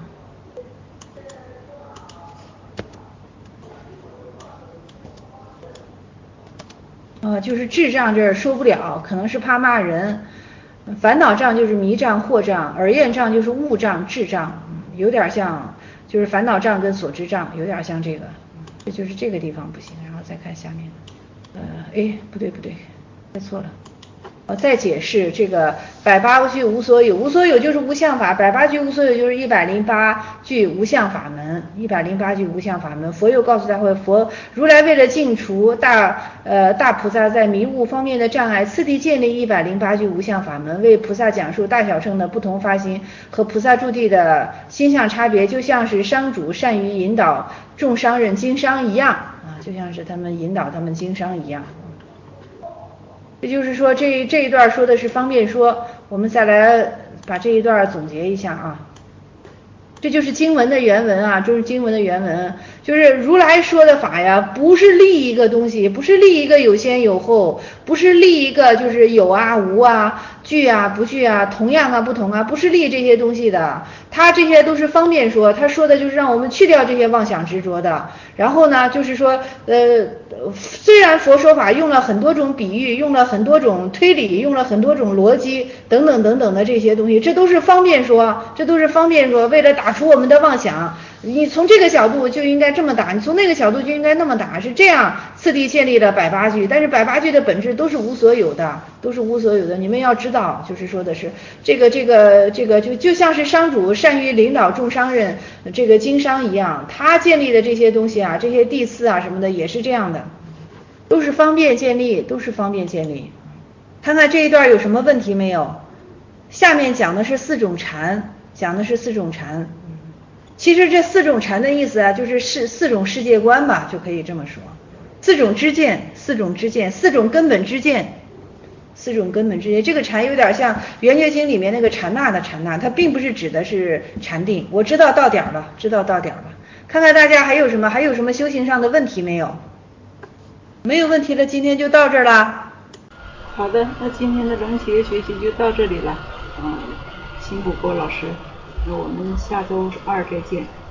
呃，就是智障这儿说不了，可能是怕骂人。烦恼障就是迷障、惑障，耳厌障就是悟障、智障，有点像，就是烦恼障跟所知障有点像这个，这就是这个地方不行。然后再看下面，呃，哎，不对不对，猜错了。我再解释这个百八句无所有，无所有就是无相法，百八句无所有就是一百零八句无相法门，一百零八句无相法门。佛又告诉大会，佛如来为了净除大呃大菩萨在迷悟方面的障碍，次第建立一百零八句无相法门，为菩萨讲述大小乘的不同发心和菩萨住地的心相差别，就像是商主善于引导众商人经商一样啊，就像是他们引导他们经商一样。也就是说这这一段说的是方便说，我们再来把这一段总结一下啊。这就是经文的原文啊，这是经文的原文，就是如来说的法呀，不是立一个东西，不是立一个有先有后，不是立一个就是有啊无啊具啊不具啊同样啊不同啊，不是立这些东西的，他这些都是方便说，他说的就是让我们去掉这些妄想执着的。然后呢就是说呃虽然佛说法用了很多种比喻，用了很多种推理，用了很多种逻辑等等等等的这些东西，这都是方便说，这都是方便说，为了打除我们的妄想，你从这个角度就应该这么打，你从那个角度就应该那么打，是这样次第建立了百八句。但是百八句的本质都是无所有的，都是无所有的，你们要知道，就是说的是这个这个这个就就像是商主善于领导众商人这个经商一样，他建立的这些东西啊，这些地次啊什么的也是这样的，都是方便建立，都是方便建立。看看这一段有什么问题没有？下面讲的是四种禅，讲的是四种禅。其实这四种禅的意思啊，就是四四种世界观吧，就可以这么说。四种知见，四种知见，四种根本知见，四种根本知见。这个禅有点像《圆觉经》里面那个禅那的禅那，它并不是指的是禅定。我知道到点了，知道到点了。看看大家还有什么，还有什么修行上的问题没有？没有问题了，今天就到这儿了。 好的，那今天的轮学学习就到这里了。嗯，辛苦郭老师，那我们下周二再见。